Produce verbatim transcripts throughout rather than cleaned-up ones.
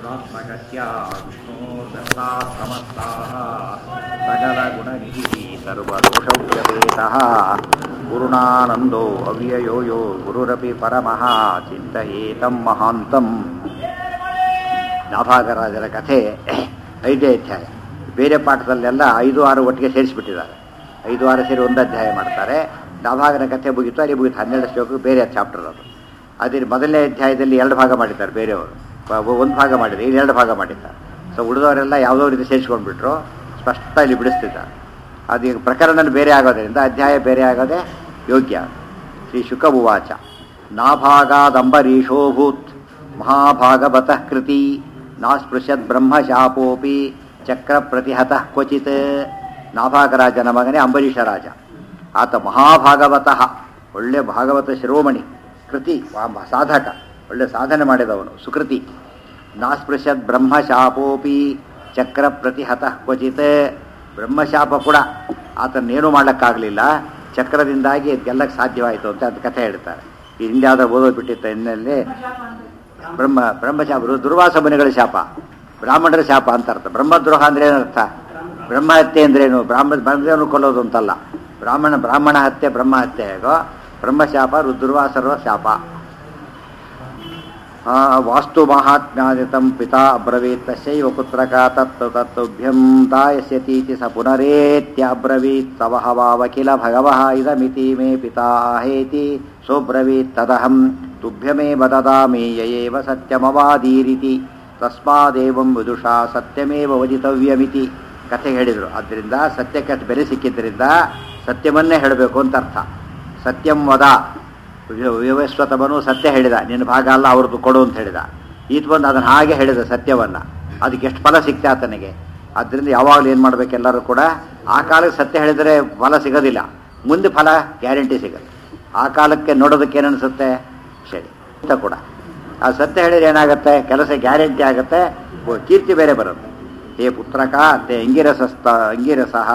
ಗುಣಾತ್ಮಕಸ್ಯ ವಿಷ್ಣೋರ್ದತ್ತಾಃ ಸಮಸ್ತಾಃ ಸಕಲಗುಣನಿಧಿಃ ಸರ್ವದೋಷವ್ಯಪೇತಃ ಗುರುಣಾನಂದೋ ಅವ್ಯಯೋ ಯೋ ಗುರುರಪಿ ಪರಮಃ ಚಿಂತಯೇತಂ ಮಹಾಂತಂ. ನಾಭಾಗರಾಜರ ಕಥೆ ಐದೇ ಅಧ್ಯಾಯ. ಬೇರೆ ಪಾಠದಲ್ಲೆಲ್ಲ ಐದು ಆರು ಒಟ್ಟಿಗೆ ಸೇರಿಸಿಬಿಟ್ಟಿದ್ದಾರೆ. ಐದು ಆರು ಸೇರಿ ಒಂದು ಅಧ್ಯಾಯ ಮಾಡ್ತಾರೆ. ನಾಭಾಗರ ಕಥೆ ಮುಗಿತು, ಅಲ್ಲಿ ಮುಗಿತು. ಹನ್ನೆರಡು ಶ್ಲೋಕ ಬೇರೆ ಚಾಪ್ಟರ್ ಅದು. ಅದೇ ಮೊದಲನೇ ಅಧ್ಯಾಯದಲ್ಲಿ ಎರಡು ಭಾಗ ಮಾಡಿದ್ದಾರೆ ಬೇರೆಯವರು, ಒಂದು ಭಾಗ ಮಾಡಿದ್ದಾರೆ, ಇಲ್ಲಿ ಎರಡು ಭಾಗ ಮಾಡಿದ್ದಾರೆ. ಸೊ ಉಳಿದವರೆಲ್ಲ ಯಾವುದೋ ರೀತಿ ಸೇರಿಸ್ಕೊಂಡ್ಬಿಟ್ರು, ಸ್ಪಷ್ಟ ಇಲ್ಲಿ ಬಿಡಿಸ್ತಿದ್ದಾರೆ. ಅದು ಈಗ ಪ್ರಕರಣ ಬೇರೆ ಆಗೋದ್ರಿಂದ ಅಧ್ಯಾಯ ಬೇರೆ ಆಗೋದೇ ಯೋಗ್ಯ. ಶ್ರೀ ಶುಕ ಉವಾಚ ನಾಭಾಗಾದಂಬರೀಶೋಭೂತ್ ಮಹಾಭಾಗವತಃ ಕೃತಿ ನಾಸ್ಪೃಶದ್ ಬ್ರಹ್ಮಶಾಪೋಪಿ ಚಕ್ರ ಪ್ರತಿಹತಃ ಕ್ವಚಿತ್. ನಾಭಾಗರಾಜನ ಮಗನೇ ಅಂಬರೀಷ ರಾಜ. ಆತ ಮಹಾಭಾಗವತಃ, ಒಳ್ಳೆ ಭಾಗವತ ಶಿರೋಮಣಿ, ಕೃತಿ ಸಾಧಕ, ಒಳ್ಳೆ ಸಾಧನೆ ಮಾಡಿದವನು, ಸುಕೃತಿ. ನಾಸ್ಪೃಶದ್ ಬ್ರಹ್ಮಶಾಪೋಪಿ ಚಕ್ರ ಪ್ರತಿಹತಃ ಕ್ವಚಿತ್. ಬ್ರಹ್ಮಶಾಪ ಕೂಡ ಆತನೇನು ಮಾಡಲಿಕ್ಕಾಗಲಿಲ್ಲ, ಚಕ್ರದಿಂದಾಗಿ ಗೆಲ್ಲಕ್ಕೆ ಸಾಧ್ಯವಾಯಿತು ಅಂತ ಅದು ಕಥೆ ಹೇಳ್ತಾರೆ. ಈ ಹಿಂದ್ಯಾವ್ದು ಓದೋದು ಬಿಟ್ಟಿತ್ತ ಹಿನ್ನೆಲೆ ಬ್ರಹ್ಮ ಬ್ರಹ್ಮಶಾಪ ದುರ್ವಾಸ ಮುನಿಗಳ ಶಾಪ, ಬ್ರಾಹ್ಮಣರ ಶಾಪ ಅಂತ ಅರ್ಥ. ಬ್ರಹ್ಮದ್ರೋಹ ಅಂದ್ರೆ ಏನರ್ಥ? ಬ್ರಹ್ಮ ಹತ್ಯೆ ಅಂದ್ರೇನು? ಬ್ರಾಹ್ಮ ಬ್ರಹ್ಮದೇವನು ಕೊಲ್ಲೋದು ಅಂತಲ್ಲ. ಬ್ರಾಹ್ಮಣ ಬ್ರಾಹ್ಮಣ ಹತ್ಯೆ ಬ್ರಹ್ಮ ಹತ್ಯೆ ಹೇಗೋ ಬ್ರಹ್ಮಶಾಪ ದುರ್ವಾಸರ ಶಾಪ. ವಾಸ್ತು ಮಹಾತ್ಮ್ಯಾದಿತಂ ಪಿತಾ ಅಬ್ರವೀತ್ ತಸ್ಯೈವ ಪುತ್ರಕ ತತ್ತು ತತ್ತುಭ್ಯಂ ತಾಯಸ್ಯತೀತಿ ಸ ಪುನರೇತ್ಯಬ್ರವೀತ್ ತವಹವಾವಕಿಲ ಭಗವಃ ಇದಮಿತಿ ಮೇ ಪಿತಾ ಹೇತಿ ಸೋಬ್ರವೀತ್ ತದಹಂ ತುಭ್ಯಮೇವ ದದಾಮಿ ಯಯೇವ ಸತ್ಯಮವಾದೀರಿತಿ ತಸ್ಮಾದೇವಂ ವಿದುಷಾ ಸತ್ಯಮೇವ ವದಿತವ್ಯಮಿತಿ ಕಥೆ ಹೇಳಿದರು. ಆದ್ದರಿಂದ ಸತ್ಯಕ್ಕೆ ಬೆಲೆ ಸಿಕ್ಕಿದ್ದರಿಂದ ಸತ್ಯವನ್ನೇ ಹೇಳಬೇಕು ಅಂತ ಅರ್ಥ. ಸತ್ಯಂ ವದ, ವ್ಯವಸ್ವತಮನು ಸತ್ಯ ಹೇಳಿದ, ನಿನ್ನ ಭಾಗ ಅಲ್ಲ ಅವ್ರದ್ದು ಕೊಡು ಅಂತ ಹೇಳಿದ. ಈತ ಬಂದು ಅದನ್ನು ಹಾಗೆ ಹೇಳಿದ ಸತ್ಯವನ್ನ. ಅದಕ್ಕೆ ಎಷ್ಟು ಫಲ ಸಿಕ್ತೆ ಆತನಿಗೆ. ಆದ್ದರಿಂದ ಯಾವಾಗಲೂ ಏನು ಮಾಡಬೇಕು ಎಲ್ಲರೂ ಕೂಡ, ಆ ಕಾಲಕ್ಕೆ ಸತ್ಯ ಹೇಳಿದರೆ ಫಲ ಸಿಗೋದಿಲ್ಲ, ಮುಂದೆ ಫಲ ಗ್ಯಾರಂಟಿ ಸಿಗುತ್ತೆ. ಆ ಕಾಲಕ್ಕೆ ನೋಡೋದಕ್ಕೆ ಏನನ್ಸುತ್ತೆ ಸರಿ ಅಂತ ಕೂಡ. ಆ ಸತ್ಯ ಹೇಳಿದ್ರೆ ಏನಾಗುತ್ತೆ, ಕೆಲಸ ಗ್ಯಾರಂಟಿ ಆಗುತ್ತೆ, ಕೀರ್ತಿ ಬೇರೆ ಬರುತ್ತೆ. ಹೇ ಪುತ್ರಕ ತೇ ಅಂಗಿರಸಸ್ತ ಅಂಗಿರಸಃ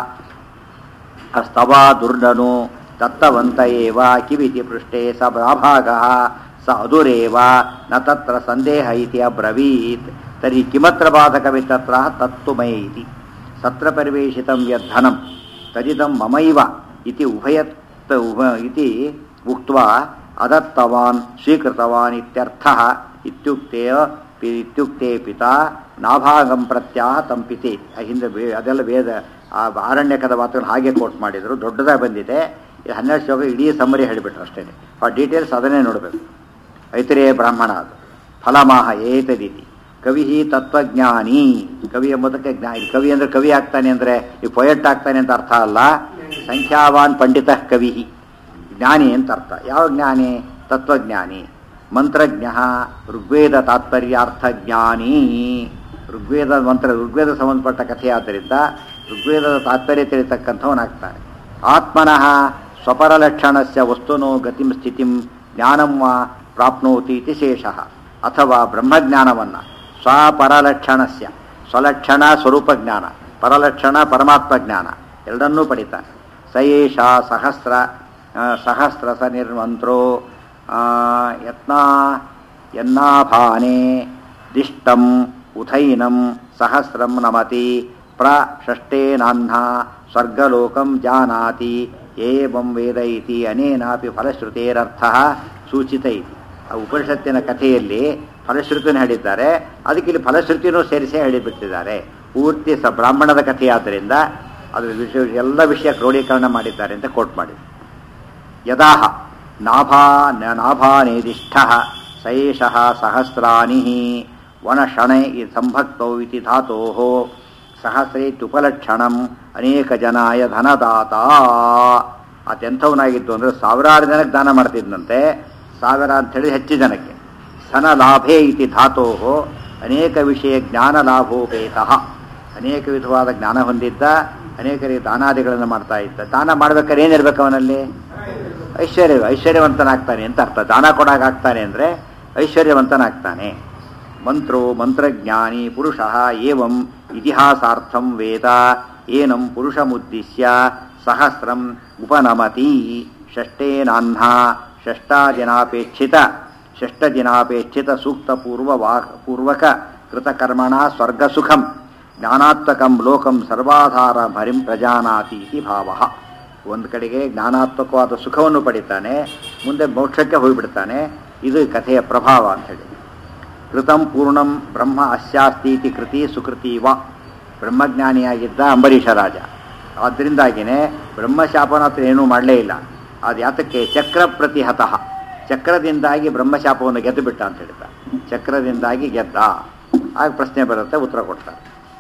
ಸ್ತವ ದುರ್ಡನು ದತ್ತವಂತ ಏವ ಕಿವಿತಿ ಪೃಷ್ಠೆ ಸ ನಾಭಾಗಃ ಸ ಅದುರೇವ ನ ತತ್ರ ಸಂದೇಹ ಇತಿ ಅಬ್ರವೀತ್. ತರ್ಹಿ ಕಿಮತ್ರ ಬಾಧಕವಿತ್ತತ್ರ ತತ್ತುಮೈ ಇತಿ ಸತ್ರ ಪರಿವೇಶಿತಂ ಯದ್ಧನಂ ತದಿದಂ ಮಮೈವ ಇತಿ ಉಭಯತ್ ಉಭ ಇತಿ ಉಕ್ತ್ವಾ ಅದತ್ತವಾನ್ ಸ್ವೀಕೃತವಾನ್ ಇತ್ಯರ್ಥಃ. ಇತ್ಯುಕ್ತೆ ಇತ್ಯುಕ್ತೆ ಪಿತಾ ನಾಭಾಗಂ ಪ್ರತ್ಯಾಹ ತಂಪಿತಿ. ಹಿಂದೆ ಅದೆಲ್ಲ ವೇದ ಆ ಆರಣ್ಯಕದ ಮಾತುಗಳು ಹಾಗೆ ಕೋಟ್ ಮಾಡಿದರು, ದೊಡ್ಡದಾಗಿ ಬಂದಿದೆ. ಇದು ಹನ್ನೆರಡು ಶ್ಲೋಕ ಇಡೀ ಸಮ್ಮರಿ ಹೇಳಿಬಿಟ್ರು ಅಷ್ಟೇ. ಆ ಡೀಟೇಲ್ಸ್ ಅದನ್ನೇ ನೋಡಬೇಕು. ಐತರೇಯ ಬ್ರಾಹ್ಮಣ ಅದು. ಫಲಮಾಹ ಏತದಿತಿ ಕವಿ ತತ್ವಜ್ಞಾನಿ. ಕವಿ ಎಂಬುದಕ್ಕೆ ಜ್ಞಾನಿ. ಕವಿ ಅಂದರೆ ಕವಿ ಆಗ್ತಾನೆ ಅಂದರೆ ಈ ಪೊಯೆಟ್ ಆಗ್ತಾನೆ ಅಂತ ಅರ್ಥ ಅಲ್ಲ. ಸಂಖ್ಯಾವಾನ್ ಪಂಡಿತ ಕವಿ, ಜ್ಞಾನಿ ಅಂತ ಅರ್ಥ. ಯಾವ ಜ್ಞಾನಿ? ತತ್ವಜ್ಞಾನಿ. ಮಂತ್ರಜ್ಞ ಋಗ್ವೇದ ತಾತ್ಪರ್ಯಾರ್ಥ ಜ್ಞಾನಿ. ಋಗ್ವೇದ ಮಂತ್ರ ಋಗ್ವೇದ ಸಂಬಂಧಪಟ್ಟ ಕಥೆಯಾದ್ದರಿಂದ ಋಗ್ವೇದದ ತಾತ್ಪರ್ಯ ತಿಳಿತಕ್ಕಂಥವನಾಗ್ತಾನೆ. ಆತ್ಮನಃ ಸ್ವಪರಲಕ್ಷಣಸ್ಯ ವಸ್ತುನೋ ಗತಿಂ ಸ್ಥಿತಿಂ ಜ್ಞಾನಂ ವಾ ಪ್ರಾಪ್ನೋತಿ ಇತಿ ಶೇಷಃ. ಅಥವಾ ಬ್ರಹ್ಮಜ್ಞಾನವನ್ನು ಸ್ವಪರಲಕ್ಷಣಸ್ಯ, ಸ್ವಲಕ್ಷಣ ಸ್ವರೂಪ ಜ್ಞಾನ, ಪರಲಕ್ಷಣ ಪರಮಾತ್ಮ ಜ್ಞಾನ ಎರಡನ್ನೂ ಪಡಿತಾನೆ. ಸಯೇಷ ಸಹಸ್ರ ಸಹಸ್ರ ಸ ನಿರ್ಮಂತ್ರೋ ಯತ್ನಾ ಯನ್ನಾಭಾನೆ ದಿಷ್ಟಂ ಉಥೈನಂ ಸಹಸ್ರಂ ನಮತಿ ಪ್ರಷಷ್ಟೇನಾಹ್ನ ಸ್ವರ್ಗಲೋಕಂ ಜಾನಾತಿ ಏವಂ ವೇದ ಇತಿ ಅನೇನಾಪಿ ಫಲಶ್ರುತೇರರ್ಥಃ ಸೂಚಿತ ಇತಿ. ಆ ಉಪನಿಷತ್ತಿನ ಕಥೆಯಲ್ಲಿ ಫಲಶ್ರುತಿನ ಹೇಳಿದ್ದಾರೆ, ಅದಕ್ಕೆ ಇಲ್ಲಿ ಫಲಶ್ರುತಿನೂ ಸೇರಿಸಿ ಹೇಳಿಬಿಟ್ಟಿದ್ದಾರೆ. ಪೂರ್ತಿ ಸ ಬ್ರಾಹ್ಮಣದ ಕಥೆಯಾದ್ದರಿಂದ ಅದರ ವಿಷಯ ಎಲ್ಲ ವಿಷಯ ಕ್ರೋಢೀಕರಣ ಮಾಡಿದ್ದಾರೆ ಅಂತ ಕೋಟ್ ಮಾಡಿ. ಯದಾಹ ನಾಭಾ ನಾಭಾನೇದಿಷ್ಠ ಸಯೇಷಃ ಸಹಸ್ರಾನಿ ವನಷಣೆ ಸಂಭಕ್ತೌ ಇತಿ ಧಾತೋಃ ಸಹಸ್ರೇತ್ಯುಪಲಕ್ಷಣಂ ಅನೇಕ ಜನಾಯ ಧನದಾತ. ಆತೆಂಥವನಾಗಿದ್ದು ಅಂದರೆ ಸಾವಿರಾರು ಜನಕ್ಕೆ ದಾನ ಮಾಡ್ತಿದ್ದಂತೆ. ಸಾವಿರ ಅಂಥೇಳಿ ಹೆಚ್ಚು ಜನಕ್ಕೆ. ಸನ ಲಾಭೇ ಇತಿ ಧಾತೋಃ ಅನೇಕ ವಿಷಯ ಜ್ಞಾನ ಲಾಭೋಪೇತಃ. ಅನೇಕ ವಿಧವಾದ ಜ್ಞಾನ ಹೊಂದಿದ್ದ, ಅನೇಕರಿಗೆ ದಾನಾದಿಗಳನ್ನು ಮಾಡ್ತಾ ಇದ್ದ. ದಾನ ಮಾಡ್ಬೇಕಾದ್ರೆ ಏನಿರ್ಬೇಕು ಅವನಲ್ಲಿ? ಐಶ್ವರ್ಯ, ಐಶ್ವರ್ಯವಂತನಾಗ್ತಾನೆ ಅಂತ ಅರ್ಥ. ದಾನ ಕೊಡಾಗ್ತಾನೆ ಅಂದರೆ ಐಶ್ವರ್ಯವಂತನಾಗ್ತಾನೆ. ಮಂತ್ರೋ ಮಂತ್ರಜ್ಞಾನಿ ಪುರುಷ ಏವಂ ಇತಿಹಾಸಾರ್ಥಂ ವೇದ ಏನಂ ಪುರುಷಮುದ್ದಿಶ್ಯ ಸಹಸ್ರಂ ಉಪನಮತಿ ಷಷ್ಟೇನಾಹ್ನ ಷಷ್ಟಾದಿನಾಪೇಕ್ಷಿತ ಷಷ್ಟದಿನಾಪೇಕ್ಷಿತ ಸೂಕ್ತ ಪೂರ್ವ ವಾ ಪೂರ್ವಕ ಕೃತಕರ್ಮಣ ಸ್ವರ್ಗ ಸುಖಂ ಜ್ಞಾನಾತ್ಮಕಂ ಲೋಕಂ ಸರ್ವಾಧಾರ ಹರಿಂ ಪ್ರಜಾನಾತಿ ಇತಿ ಭಾವ. ಒಂದು ಕಡೆಗೆ ಜ್ಞಾನಾತ್ಮಕವಾದ ಸುಖವನ್ನು ಪಡಿತಾನೆ, ಮುಂದೆ ಮೋಕ್ಷಕ್ಕೆ ಹೋಗಿಬಿಡ್ತಾನೆ. ಇದು ಕಥೆಯ ಪ್ರಭಾವ ಅಂಥೇಳಿ. ಕೃತಂ ಪೂರ್ಣಂ ಬ್ರಹ್ಮ ಅಸ್ಯಾಸ್ತೀತಿ ಕೃತಿ ಸುಕೃತಿ ವ. ಬ್ರಹ್ಮಜ್ಞಾನಿಯಾಗಿದ್ದ ಅಂಬರೀಷ ರಾಜ, ಆದ್ದರಿಂದಾಗಿಯೇ ಬ್ರಹ್ಮಶಾಪನ ಹತ್ರ ಏನೂ ಮಾಡಲೇ ಇಲ್ಲ. ಅದು ಯಾತಕ್ಕೆ? ಚಕ್ರ ಪ್ರತಿಹತಃ, ಚಕ್ರದಿಂದಾಗಿ ಬ್ರಹ್ಮಶಾಪವನ್ನು ಗೆದ್ದು ಬಿಟ್ಟ ಅಂತ ಹೇಳ್ತಾರೆ. ಚಕ್ರದಿಂದಾಗಿ ಗೆದ್ದ. ಆಗ ಪ್ರಶ್ನೆ ಬರುತ್ತೆ, ಉತ್ತರ ಕೊಡ್ತಾರೆ.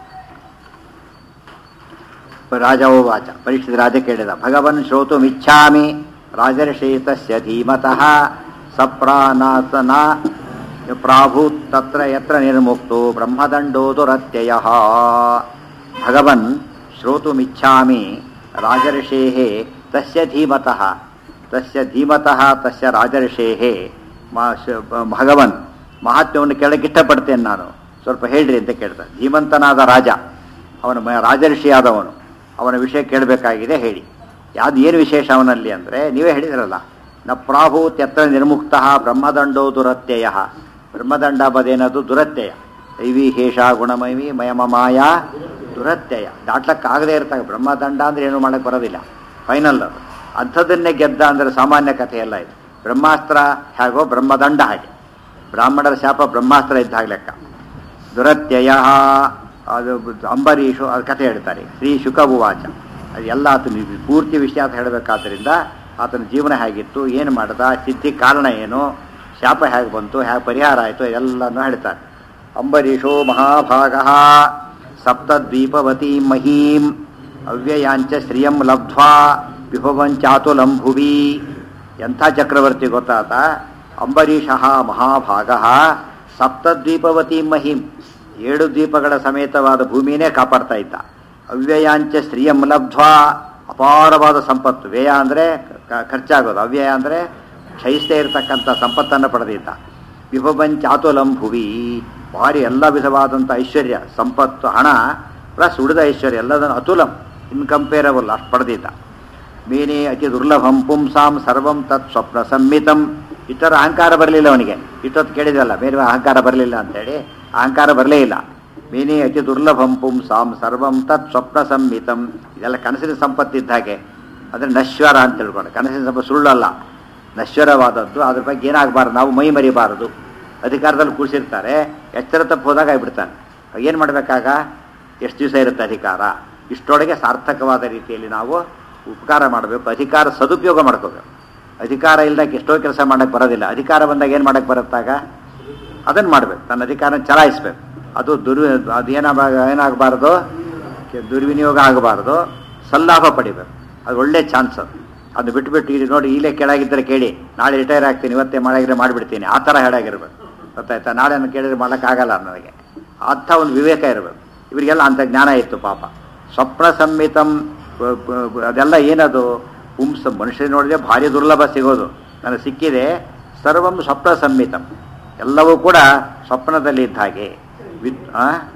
ರಾಜವೋ ವಾಚ, ಪರೀಕ್ಷಿತ ರಾಜ ಕೇಳಿದ, ಭಗವನ್ ಶ್ರೋತುಮಿಚ್ಛಾಮಿ ರಾಜರ್ಷೇತಸ್ಯ ಧೀಮತಃ ಸಪ್ರಾನಾಸನ ಪ್ರಾಭೂತ್ ತತ್ರ ಯತ್ರ ನಿರ್ಮುಕ್ತೋ ಬ್ರಹ್ಮದಂಡೋ ದುರತ್ಯಯಃ. ಭಗವನ್ ಶ್ರೋತುಮಿಚ್ಛಾಮಿ ರಾಜರ್ಷೇಃ ತಸ್ಯ ಧೀಮತಃ ತಸ್ಯ ಧೀಮತಃ ತಸ್ಯ ರಾಜರ್ಷೇಃ. ಭಗವನ್ ಮಹಾತ್ಮ್ಯವನ್ನು ಕೇಳಕ್ಕೆ ಇಷ್ಟಪಡ್ತೇನೆ ನಾನು, ಸ್ವಲ್ಪ ಹೇಳ್ರಿ ಅಂತ ಕೇಳ್ತಾನೆ. ಧೀಮಂತನಾದ ರಾಜ, ಅವನ ರಾಜರ್ಷಿಯಾದವನು, ಅವನ ವಿಷಯ ಕೇಳಬೇಕಾಗಿದೆ, ಹೇಳಿ. ಯಾವುದು ಏನು ವಿಶೇಷ ಅವನಲ್ಲಿ ಅಂದರೆ, ನೀವೇ ಹೇಳಿದ್ರಲ್ಲ, ನ ಪ್ರಾಭೂತ್ ಯತ್ರ ನಿರ್ಮುಕ್ತ ಬ್ರಹ್ಮದಂಡೋ ದುರತ್ಯಯ. ಬ್ರಹ್ಮದಂಡ ಬದೇನದು ದುರತ್ಯಯ. ದೈವಿ ಹೇಷ ಗುಣಮೈವಿ ಮಯಮ ಮಾಯಾ ದುರತ್ಯಯ. ದಾಟ್ಲಕ್ಕಾಗದೇ ಇರ್ತಾರೆ. ಬ್ರಹ್ಮದಂಡ ಅಂದರೆ ಏನು ಮಾಡೋಕ್ಕೆ ಬರೋದಿಲ್ಲ, ಫೈನಲ್ ಅದು. ಅಂಥದ್ದನ್ನೇ ಗೆದ್ದ ಅಂದರೆ ಸಾಮಾನ್ಯ ಕಥೆಯಲ್ಲ ಇದು. ಬ್ರಹ್ಮಾಸ್ತ್ರ ಹೇಗೋ ಬ್ರಹ್ಮದಂಡ ಹಾಗೆ. ಬ್ರಾಹ್ಮಣರ ಶಾಪ ಬ್ರಹ್ಮಾಸ್ತ್ರ ಇದ್ದಾಗ ಲೆಕ್ಕ. ದುರತ್ಯಯ ಅದು ಅಂಬರೀಷು ಅದು ಕಥೆ ಹೇಳ್ತಾರೆ. ಶ್ರೀ ಶುಕಭುವಾಚ, ಅದು ಎಲ್ಲ ಆತನ ಪೂರ್ತಿ ವಿಷಯ ಅಂತ ಹೇಳಬೇಕಾದ್ರಿಂದ ಆತನ ಜೀವನ ಹೇಗಿತ್ತು, ಏನು ಮಾಡ್ದ, ಸಿದ್ಧಿ ಕಾರಣ ಏನು, ಶಾಪ ಹೇಗೆ ಬಂತು, ಹೇಗೆ ಪರಿಹಾರ ಆಯಿತು, ಎಲ್ಲನೂ ಹೇಳ್ತಾರೆ. ಅಂಬರೀಷೋ ಮಹಾಭಾಗ ಸಪ್ತದ್ವೀಪವತೀ ಮಹೀಂ ಅವ್ಯಯಾಂಚ ಶ್ರಿಯಂ ಲಬ್ಧ್ವಾ ವಿಭವಂಚಾತುಲಂ ಭುವಿ. ಎಂಥ ಚಕ್ರವರ್ತಿ ಗೊತ್ತಾತ? ಅಂಬರೀಷ ಮಹಾಭಾಗ ಸಪ್ತದ್ವೀಪವತೀ ಮಹೀಂ, ಏಳು ದ್ವೀಪಗಳ ಸಮೇತವಾದ ಭೂಮಿನೇ ಕಾಪಾಡ್ತಾ ಇದ್ದ. ಅವ್ಯಯಾಂಚ ಶ್ರಿಯಂ ಲಬ್ಧ್ವಾ, ಅಪಾರವಾದ ಸಂಪತ್ತು. ವ್ಯಯ ಅಂದರೆ ಖರ್ಚಾಗೋದು, ಅವ್ಯಯ ಅಂದರೆ ಕ್ಷಯಿಸದೇ ಇರತಕ್ಕಂಥ ಸಂಪತ್ತನ್ನು ಪಡೆದಿದ್ದ. ವಿಭವಂಚಾತುಲಂ ಭುವಿ, ಭಾರಿ ಎಲ್ಲ ವಿಧವಾದಂಥ ಐಶ್ವರ್ಯ, ಸಂಪತ್ತು, ಹಣ ಪ್ಲಸ್ ಉಳಿದ ಐಶ್ವರ್ಯ ಎಲ್ಲದನ್ನು ಅತುಲಂ, ಇನ್ಕಂಪೇರಬಲ್, ಅಷ್ಟು ಪಡೆದಿದ್ದ. ಮೇನೆ ಅತಿ ದುರ್ಲಭಂ ಪುಂಸಾಂ ಸರ್ವಂ ತತ್ ಸ್ವಪ್ನ ಸಂಹಿತಂ. ಇತರ ಅಹಂಕಾರ ಬರಲಿಲ್ಲ ಅವನಿಗೆ. ಇಷ್ಟೊತ್ತು ಕೇಳಿದಲ್ಲ, ಬೇರೆ ಅಹಂಕಾರ ಬರಲಿಲ್ಲ ಅಂತೇಳಿ, ಅಹಂಕಾರ ಬರಲೇ ಇಲ್ಲ. ಮೇನೆ ಅತಿ ದುರ್ಲಭಂ ಪುಂಸಾಂ ಸರ್ವಂ ತತ್ ಸ್ವಪ್ನ ಸಂಹಿತಂ. ಇದೆಲ್ಲ ಕನಸಿನ ಸಂಪತ್ತಿದ್ದ ಹಾಗೆ, ಅಂದರೆ ನಶ್ವರ ಅಂತ ತಿಳ್ಕೊಂಡು. ಕನಸಿನ ಸಂಪತ್ತು ಸುಳ್ಳಲ್ಲ, ನಶ್ವರವಾದದ್ದು. ಅದ್ರ ಬಗ್ಗೆ ಏನಾಗಬಾರ್ದು, ನಾವು ಮೈ ಮರಿಬಾರದು. ಅಧಿಕಾರದಲ್ಲಿ ಕೂರಿಸಿರ್ತಾರೆ, ಎಚ್ಚರ ತಪ್ಪು ಹೋದಾಗ ಆಗಿಬಿಡ್ತಾನೆ. ಏನು ಮಾಡಬೇಕಾಗ? ಎಷ್ಟು ದಿವಸ ಇರುತ್ತೆ ಅಧಿಕಾರ, ಇಷ್ಟೊಳಗೆ ಸಾರ್ಥಕವಾದ ರೀತಿಯಲ್ಲಿ ನಾವು ಉಪಕಾರ ಮಾಡಬೇಕು. ಅಧಿಕಾರ ಸದುಪಯೋಗ ಮಾಡ್ಕೋಬೇಕು. ಅಧಿಕಾರ ಇಲ್ದಾಗ ಎಷ್ಟೋ ಕೆಲಸ ಮಾಡೋಕ್ಕೆ ಬರೋದಿಲ್ಲ. ಅಧಿಕಾರ ಬಂದಾಗ ಏನು ಮಾಡೋಕ್ಕೆ ಬರುತ್ತಾಗ ಅದನ್ನು ಮಾಡಬೇಕು, ತನ್ನ ಅಧಿಕಾರನ ಚಲಾಯಿಸ್ಬೇಕು. ಅದು ದುರ್ ಅದು ಏನಾಗ ಏನಾಗಬಾರ್ದು, ದುರ್ವಿನಿಯೋಗ ಆಗಬಾರ್ದು, ಸಲ್ಲಾಭ ಪಡಿಬೇಕು. ಅದು ಒಳ್ಳೆ ಚಾನ್ಸ್. ಅದು ಅದು ಬಿಟ್ಬಿಟ್ಟು ಇಲ್ಲಿ ನೋಡಿ, ಇಲ್ಲೇ ಕೆಳಗಿದ್ದರೆ ಕೇಳಿ, ನಾಳೆ ರಿಟೈರ್ ಆಗ್ತೀನಿ, ಇವತ್ತೇ ಮಾಡಿದ್ರೆ ಮಾಡಿಬಿಡ್ತೀನಿ, ಆ ಥರ ಹೇಳಾಗಿರ್ಬೇಕು. ಗೊತ್ತಾಯ್ತಾ? ನಾಳೆ ನಾನು ಕೇಳಿದ್ರೆ ಮಾಡೋಕ್ಕಾಗಲ್ಲ ನನಗೆ, ಅಂಥ ಒಂದು ವಿವೇಕ ಇರಬೇಕು. ಇವರಿಗೆಲ್ಲ ಅಂಥ ಜ್ಞಾನ ಇತ್ತು ಪಾಪ. ಸ್ವಪ್ನ ಸಂಹಿತಂ ಅದೆಲ್ಲ ಏನದು? ಪುಂಸ ಮನುಷ್ಯ ನೋಡಿದ್ರೆ ಭಾರಿ ದುರ್ಲಭ ಸಿಗೋದು. ನನಗೆ ಸಿಕ್ಕಿದೆ. ಸರ್ವಂ ಸ್ವಪ್ನ ಸಂಹಿತಂ, ಎಲ್ಲವೂ ಕೂಡ ಸ್ವಪ್ನದಲ್ಲಿ ಇದ್ದ ಹಾಗೆ. ವಿದ್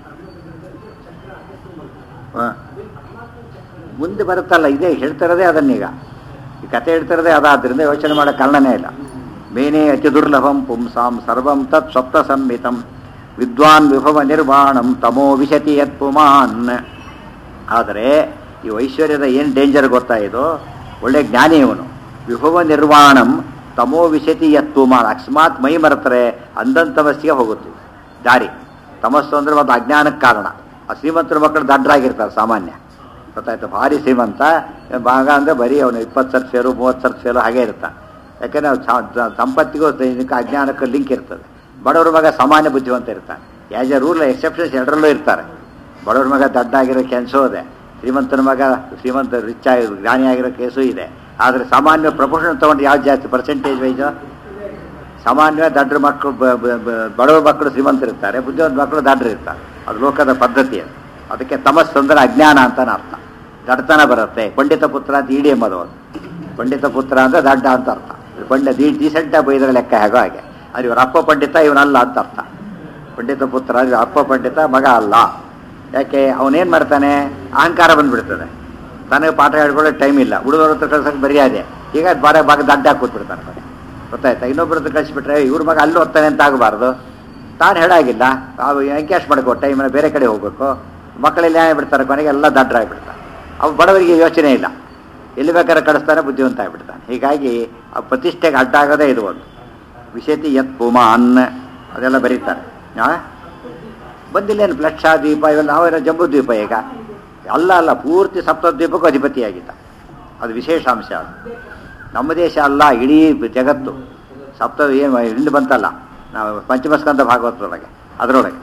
ಮುಂದೆ ಬರುತ್ತಲ್ಲ, ಇದೇ ಹೇಳ್ತಿರೋದೇ ಅದನ್ನೀಗ, ಈ ಕತೆ ಹೇಳ್ತಿರೋದೇ ಅದಾದ್ರಿಂದ ಯೋಚನೆ ಮಾಡೋ ಕಾರಣನೇ ಇಲ್ಲ. ಮೇನೆ ಅತಿ ದುರ್ಲಭಂ ಪುಂಸಾಂ ಸರ್ವಂ ತತ್ ಸ್ವಪ್ನ ಸಂಹಿತಂ ವಿದ್ವಾನ್ ವಿಭವ ನಿರ್ವಾಣಂ ತಮೋ ವಿಶತಿ ಯತ್ ಪುಮಾನ್. ಆದರೆ ಈ ಐಶ್ವರ್ಯದ ಏನು ಡೇಂಜರ್ ಗೊತ್ತಾ? ಇದು ಒಳ್ಳೆ ಜ್ಞಾನಿ ಇವನು. ವಿಭವ ನಿರ್ವಾಣಂ ತಮೋ ವಿಶತಿ ಯತ್ ಪುಮಾನ್. ಅಕಸ್ಮಾತ್ ಮೈ ಮರೆತರೆ ಅಂಧಂತಮಸ್ಸಿಗೆ ಹೋಗುತ್ತೆ ದಾರಿ. ತಮಸ್ಸು ಅಂದರೆ ಒಂದು ಅಜ್ಞಾನಕ್ಕೆ ಕಾರಣ. ಆ ಶ್ರೀಮಂತರ ಮಕ್ಕಳು ದಡ್ಡರಾಗಿರ್ತಾರೆ ಸಾಮಾನ್ಯ, ಗೊತ್ತಾಯ್ತು? ಭಾರಿ ಶ್ರೀಮಂತ ಭಾಗ ಅಂದರೆ ಬರೀ ಅವನು ಇಪ್ಪತ್ತು ಸರ್ತಿ ಫೇಲು ಮೂವತ್ತು ಸರ್ತಿ ಫೇಲು ಹಾಗೆ ಇರ್ತಾನೆ. ಯಾಕೆಂದರೆ ಸಂಪತ್ತಿಗೂ ಇದಕ್ಕೆ ಅಜ್ಞಾನಕ್ಕೆ ಲಿಂಕ್ ಇರ್ತದೆ. ಬಡವ್ರ ಮಗ ಸಾಮಾನ್ಯ ಬುದ್ಧಿವಂತ ಇರ್ತಾನೆ. ಆ್ಯಸ್ ಎ ರೂಲ್ ಎಕ್ಸೆಪ್ಷನ್ಸ್ ಎರಡರಲ್ಲೂ ಇರ್ತಾರೆ. ಬಡವ್ರ ಮಗ ದಡ್ಡ ಆಗಿರೋ ಕೆಲಸವೂ ಇದೆ, ಶ್ರೀಮಂತನ ಮಗ ಶ್ರೀಮಂತ ರಿಚ್ ಆಗಿ ಜ್ಞಾನಿ ಆಗಿರೋ ಕೇಸು ಇದೆ. ಆದರೆ ಸಾಮಾನ್ಯ ಪ್ರಪೋರ್ಷನ್ ತೊಗೊಂಡು ಯಾವ್ದು ಜಾಸ್ತಿ ಪರ್ಸೆಂಟೇಜ್ ವೈಸು? ಸಾಮಾನ್ಯ ದಡ್ರ ಮಕ್ಕಳು ಬಡವ್ರ ಮಕ್ಕಳು ಶ್ರೀಮಂತರಿರ್ತಾರೆ, ಬುದ್ಧಿವಂತ ಮಕ್ಕಳು ದಡ್ಡರು ಇರ್ತಾರೆ. ಅದು ಲೋಕದ ಪದ್ಧತಿ. ಅದು ಅದಕ್ಕೆ ತಮಸ್ಸು ಅಂದರೆ ಅಜ್ಞಾನ ಅಂತಾನೆ ಅರ್ಥ. ದಡ್ತನ ಬರುತ್ತೆ. ಪಂಡಿತ ಪುತ್ರ ಅಂತ ಇಡಿ ಎಂಬುದು ಅದು. ಪಂಡಿತ ಪುತ್ರ ಅಂದರೆ ದಡ್ಡ ಅಂತ ಅರ್ಥ. ಪಂಡ ದಿ ಡೀಸೆಂಟಾಗಿ ಬೈದರೆ ಲೆಕ್ಕ ಹೇಗೋ ಹಾಗೆ. ಅದು ಇವ್ರ ಅಪ್ಪ ಪಂಡಿತ, ಇವನಲ್ಲ ಅಂತ ಅರ್ಥ. ಪಂಡಿತ ಪುತ್ರ ಅಂದರೆ ಅಪ್ಪ ಪಂಡಿತ, ಮಗ ಅಲ್ಲ. ಯಾಕೆ? ಅವನೇನು ಮಾಡ್ತಾನೆ? ಅಹಂಕಾರ ಬಂದುಬಿಡ್ತದೆ. ತನಗೆ ಪಾಠ ಹೇಳ್ಕೊಳ್ಳೋ ಟೈಮ್ ಇಲ್ಲ. ಹುಡುಗರ ಹತ್ರ ಕಳ್ಸೋಕೆ ಬರೆಯಾದೆ. ಈಗ ಬಾರ ಭಾಗ ದಡ್ಡ ಹಾಕಿ ಕೂತ್ಬಿಡ್ತಾನೆ. ಗೊತ್ತಾಯ್ತಾ? ಇನ್ನೊಬ್ಬರ ಹತ್ರ ಕಳಿಸ್ಬಿಟ್ರೆ ಇವ್ರ ಮಗ ಅಲ್ಲಿ ಓದ್ತಾನೆ ಅಂತ ಆಗಬಾರ್ದು. ತಾನು ಹೇಳಾಗಿಲ್ಲ, ಅವು ಎಂಕ್ಯಾಶ್ ಮಾಡ್ಕೋ ಟೈಮಲ್ಲಿ ಬೇರೆ ಕಡೆ ಹೋಗ್ಬೇಕು, ಮಕ್ಕಳೆಲ್ಲ ಬಿಡ್ತಾರೆ, ಕೊನೆಗೆ ಎಲ್ಲ ದಡ್ಡರಾಗ್ಬಿಡ್ತಾರೆ. ಅವು ಬಡವರಿಗೆ ಯೋಚನೆ ಇಲ್ಲ, ಎಲ್ಲಿ ಬೇಕಾದ್ರೆ ಕಳಿಸ್ತಾನೆ, ಬುದ್ಧಿವಂತ ಆಗಿಬಿಡ್ತಾನೆ. ಹೀಗಾಗಿ ಆ ಪ್ರತಿಷ್ಠೆಗೆ ಅಡ್ಡ ಆಗೋದೇ ಇದು ಒಂದು. ವಿಶೇತಿ ಯತ್ ಪುಮಾನ್ ಅದೆಲ್ಲ ಬರೀತಾರೆ. ಹಾಂ ಬಂದಿಲ್ಲೇನು ಪ್ಲಕ್ಷಾದ್ವೀಪ ಇವೆಲ್ಲ ನಾವೇನೋ ಜಂಬೂದ್ವೀಪ ಈಗ ಅಲ್ಲ ಅಲ್ಲ, ಪೂರ್ತಿ ಸಪ್ತದ್ವೀಪಕ್ಕೂ ಅಧಿಪತಿಯಾಗಿದ್ದ. ಅದು ವಿಶೇಷಾಂಶ. ಅದು ನಮ್ಮ ದೇಶ ಅಲ್ಲ, ಇಡೀ ಜಗತ್ತು ಸಪ್ತ ಏನು ಹಿಂದೆ ಬಂತಲ್ಲ ನಾವು ಪಂಚಮಸ್ಕಂದ ಭಾಗವತದೊಳಗೆ, ಅದರೊಳಗೆ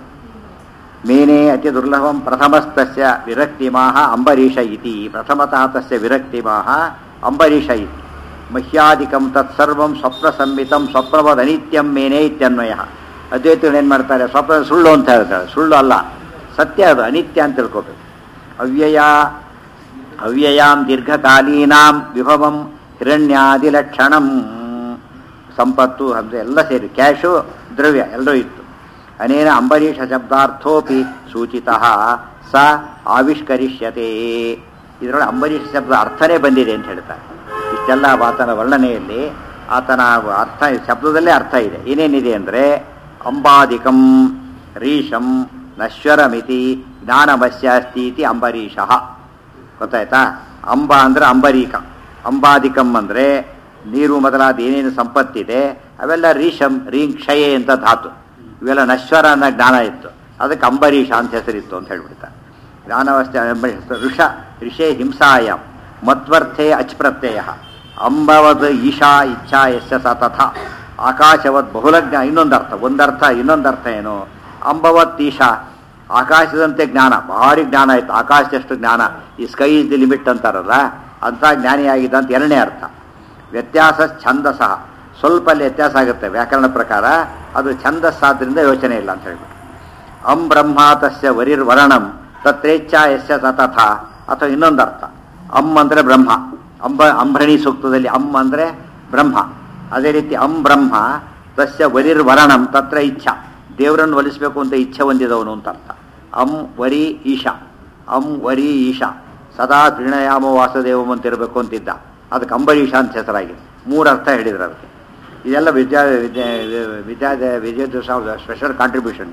ಮೇನೆ ಅತಿ ದುರ್ಲಭಂ ಪ್ರಥಮಸ್ತಸ್ಯ ವಿರಕ್ತಿಮಾಹ ಅಂಬರೀಷ ಇತಿ. ಪ್ರಥಮತಃ ತಸ್ಯ ವಿರಕ್ತಿಮಾಹ ಅಂಬರೀಷ ಇತಿ. ಮಹ್ಯಾದಿಕಂ ತತ್ಸರ್ವಂ ಸ್ವಪ್ನ ಸಂಹಿತಂ ಸ್ವಪ್ನವದ್ ಅನಿತ್ಯಂ ಮೇನೆ ಇತ್ಯನ್ವಯ. ಅದ್ವೈತಗಳು ಏನು ಮಾಡ್ತಾರೆ, ಸ್ವಪ್ನ ಸುಳ್ಳು ಅಂತ ಹೇಳ್ತಾರೆ. ಸುಳ್ಳು ಅಲ್ಲ, ಸತ್ಯ, ಅದು ಅನಿತ್ಯ ಅಂತ ತಿಳ್ಕೋಬೇಕು. ಅವ್ಯಯ ಅವ್ಯಯಾಂ ದೀರ್ಘಕಾಲೀನಾಂ ವಿಭವಂ ಹಿರಣ್ಯಾದಿಲಕ್ಷಣಂ. ಸಂಪತ್ತು ಅಂತ ಎಲ್ಲ ಸೇರಿ, ಕ್ಯಾಶು ದ್ರವ್ಯ ಎಲ್ಲರೂ ಇತ್ತು. ಅನೇನ ಅಂಬರೀಷ ಶಬ್ದಾರ್ಥೋಪಿ ಸೂಚಿತಃ ಸ ಆವಿಷ್ಕರಿಷ್ಯತೆ. ಇದರೊಳಗೆ ಅಂಬರೀಷ ಶಬ್ದ ಅರ್ಥನೇ ಬಂದಿದೆ ಅಂತ ಹೇಳ್ತಾರೆ. ಇಷ್ಟೆಲ್ಲ ಆತನ ವರ್ಣನೆಯಲ್ಲಿ ಆತನ ಅರ್ಥ ಶಬ್ದದಲ್ಲೇ ಅರ್ಥ ಇದೆ. ಏನೇನಿದೆ ಅಂದರೆ ಅಂಬಾದಿಕಂ ರೀಶಂ ನಶ್ವರಮಿತಿ ಜ್ಞಾನಮಸ್ಯ ಅಸ್ತೀತಿ ಅಂಬರೀಷಃ. ಗೊತ್ತಾಯ್ತಾ? ಅಂಬ ಅಂದರೆ ಅಂಬರೀಕ, ಅಂಬಾದಿಕಂ ಅಂದರೆ ನೀರು ಮೊದಲಾದ ಏನೇನು ಸಂಪತ್ತಿದೆ ಅವೆಲ್ಲ ರೀಶಂ ರೀಂ ಕ್ಷಯೆ ಅಂತ ಧಾತು. ಇವೆಲ್ಲ ನಶ್ವರ ಅನ್ನೋ ಜ್ಞಾನ ಇತ್ತು, ಅದಕ್ಕೆ ಅಂಬರೀಷ ಅಂತ ಹೆಸರಿತ್ತು ಅಂತ ಹೇಳ್ಬಿಡ್ತಾರೆ. ಜ್ಞಾನವಸ್ಥೆ ಋಷ ಋಷೇ ಹಿಂಸಾಯಾಂ ಮತ್ವರ್ಥೇ ಅಚ್ ಪ್ರತ್ಯಯ. ಅಂಬವದ್ ಈಶಾ ಇಚ್ಛಾ ಯಸ್ಯ ಸ ತಥಾ. ಆಕಾಶವದ್ ಬಹುಲಜ್ಞ ಇನ್ನೊಂದು ಅರ್ಥ, ಒಂದರ್ಥ ಇನ್ನೊಂದರ್ಥ ಏನು, ಅಂಬವತ್ ಈಶಾ ಆಕಾಶದಂತೆ ಜ್ಞಾನ, ಭಾರಿ ಜ್ಞಾನ ಆಯಿತು, ಆಕಾಶದಷ್ಟು ಜ್ಞಾನ, ಈ ಸ್ಕೈ ಇಸ್ ದಿ ಲಿಮಿಟ್ ಅಂತಾರಲ್ಲ ಅಂಥ ಜ್ಞಾನಿಯಾಗಿದ್ದ ಅಂತ ಎರಡನೇ ಅರ್ಥ. ವ್ಯತ್ಯಾಸ ಛಂದಸಃ, ಸ್ವಲ್ಪ ಅಲ್ಲಿ ವ್ಯತ್ಯಾಸ ಆಗುತ್ತೆ ವ್ಯಾಕರಣ ಪ್ರಕಾರ, ಅದು ಛಂದಸ್ಸಾದ್ರಿಂದ ಯೋಚನೆ ಇಲ್ಲ ಅಂತ ಹೇಳ್ಬಿಟ್ಟು. ಅಂ ಬ್ರಹ್ಮ ತಸ್ಯ ವರಿರ್ವರಣಂ ತತ್ರೇಚ್ಛಾ ಯಸ್ಯ ತಥಾ. ಅಥವಾ ಇನ್ನೊಂದು ಅರ್ಥ, ಅಂ ಅಂದರೆ ಬ್ರಹ್ಮ, ಅಂಬ ಅಂಬ್ರಣಿ ಸೂಕ್ತದಲ್ಲಿ ಅಂ ಅಂದರೆ ಬ್ರಹ್ಮ. ಅದೇ ರೀತಿ ಅಂ ಬ್ರಹ್ಮ ತಸ್ಯ ವರಿರ್ವರಣಂ ತತ್ರ ಇಚ್ಛಾ, ದೇವರನ್ನು ಒಲಿಸಬೇಕು ಅಂತ ಇಚ್ಛೆ ಹೊಂದಿದವನು ಅಂತ ಅರ್ಥ. ಅಂ ವರಿ ಈಶಾ, ಅಂ ವರಿ ಈಶಾ ಸದಾ ತ್ರಿಣಯಾಮ ವಾಸುದೇವಂ ಅಂತ ಇರಬೇಕು ಅಂತಿದ್ದ, ಅದಕ್ಕೆ ಅಂಬರೀಷ ಅಂತ ಹೆಸರಾಗಿದೆ. ಮೂರು ಅರ್ಥ ಹೇಳಿದ್ರು ಅದಕ್ಕೆ. ಇದೆಲ್ಲ ವಿದ್ಯಾ ವಿದ್ಯಾ ವಿದ್ಯಾ ವಿದ್ಯುತ್ ಸ್ಪೆಷಲ್ ಕಾಂಟ್ರಿಬ್ಯೂಷನ್.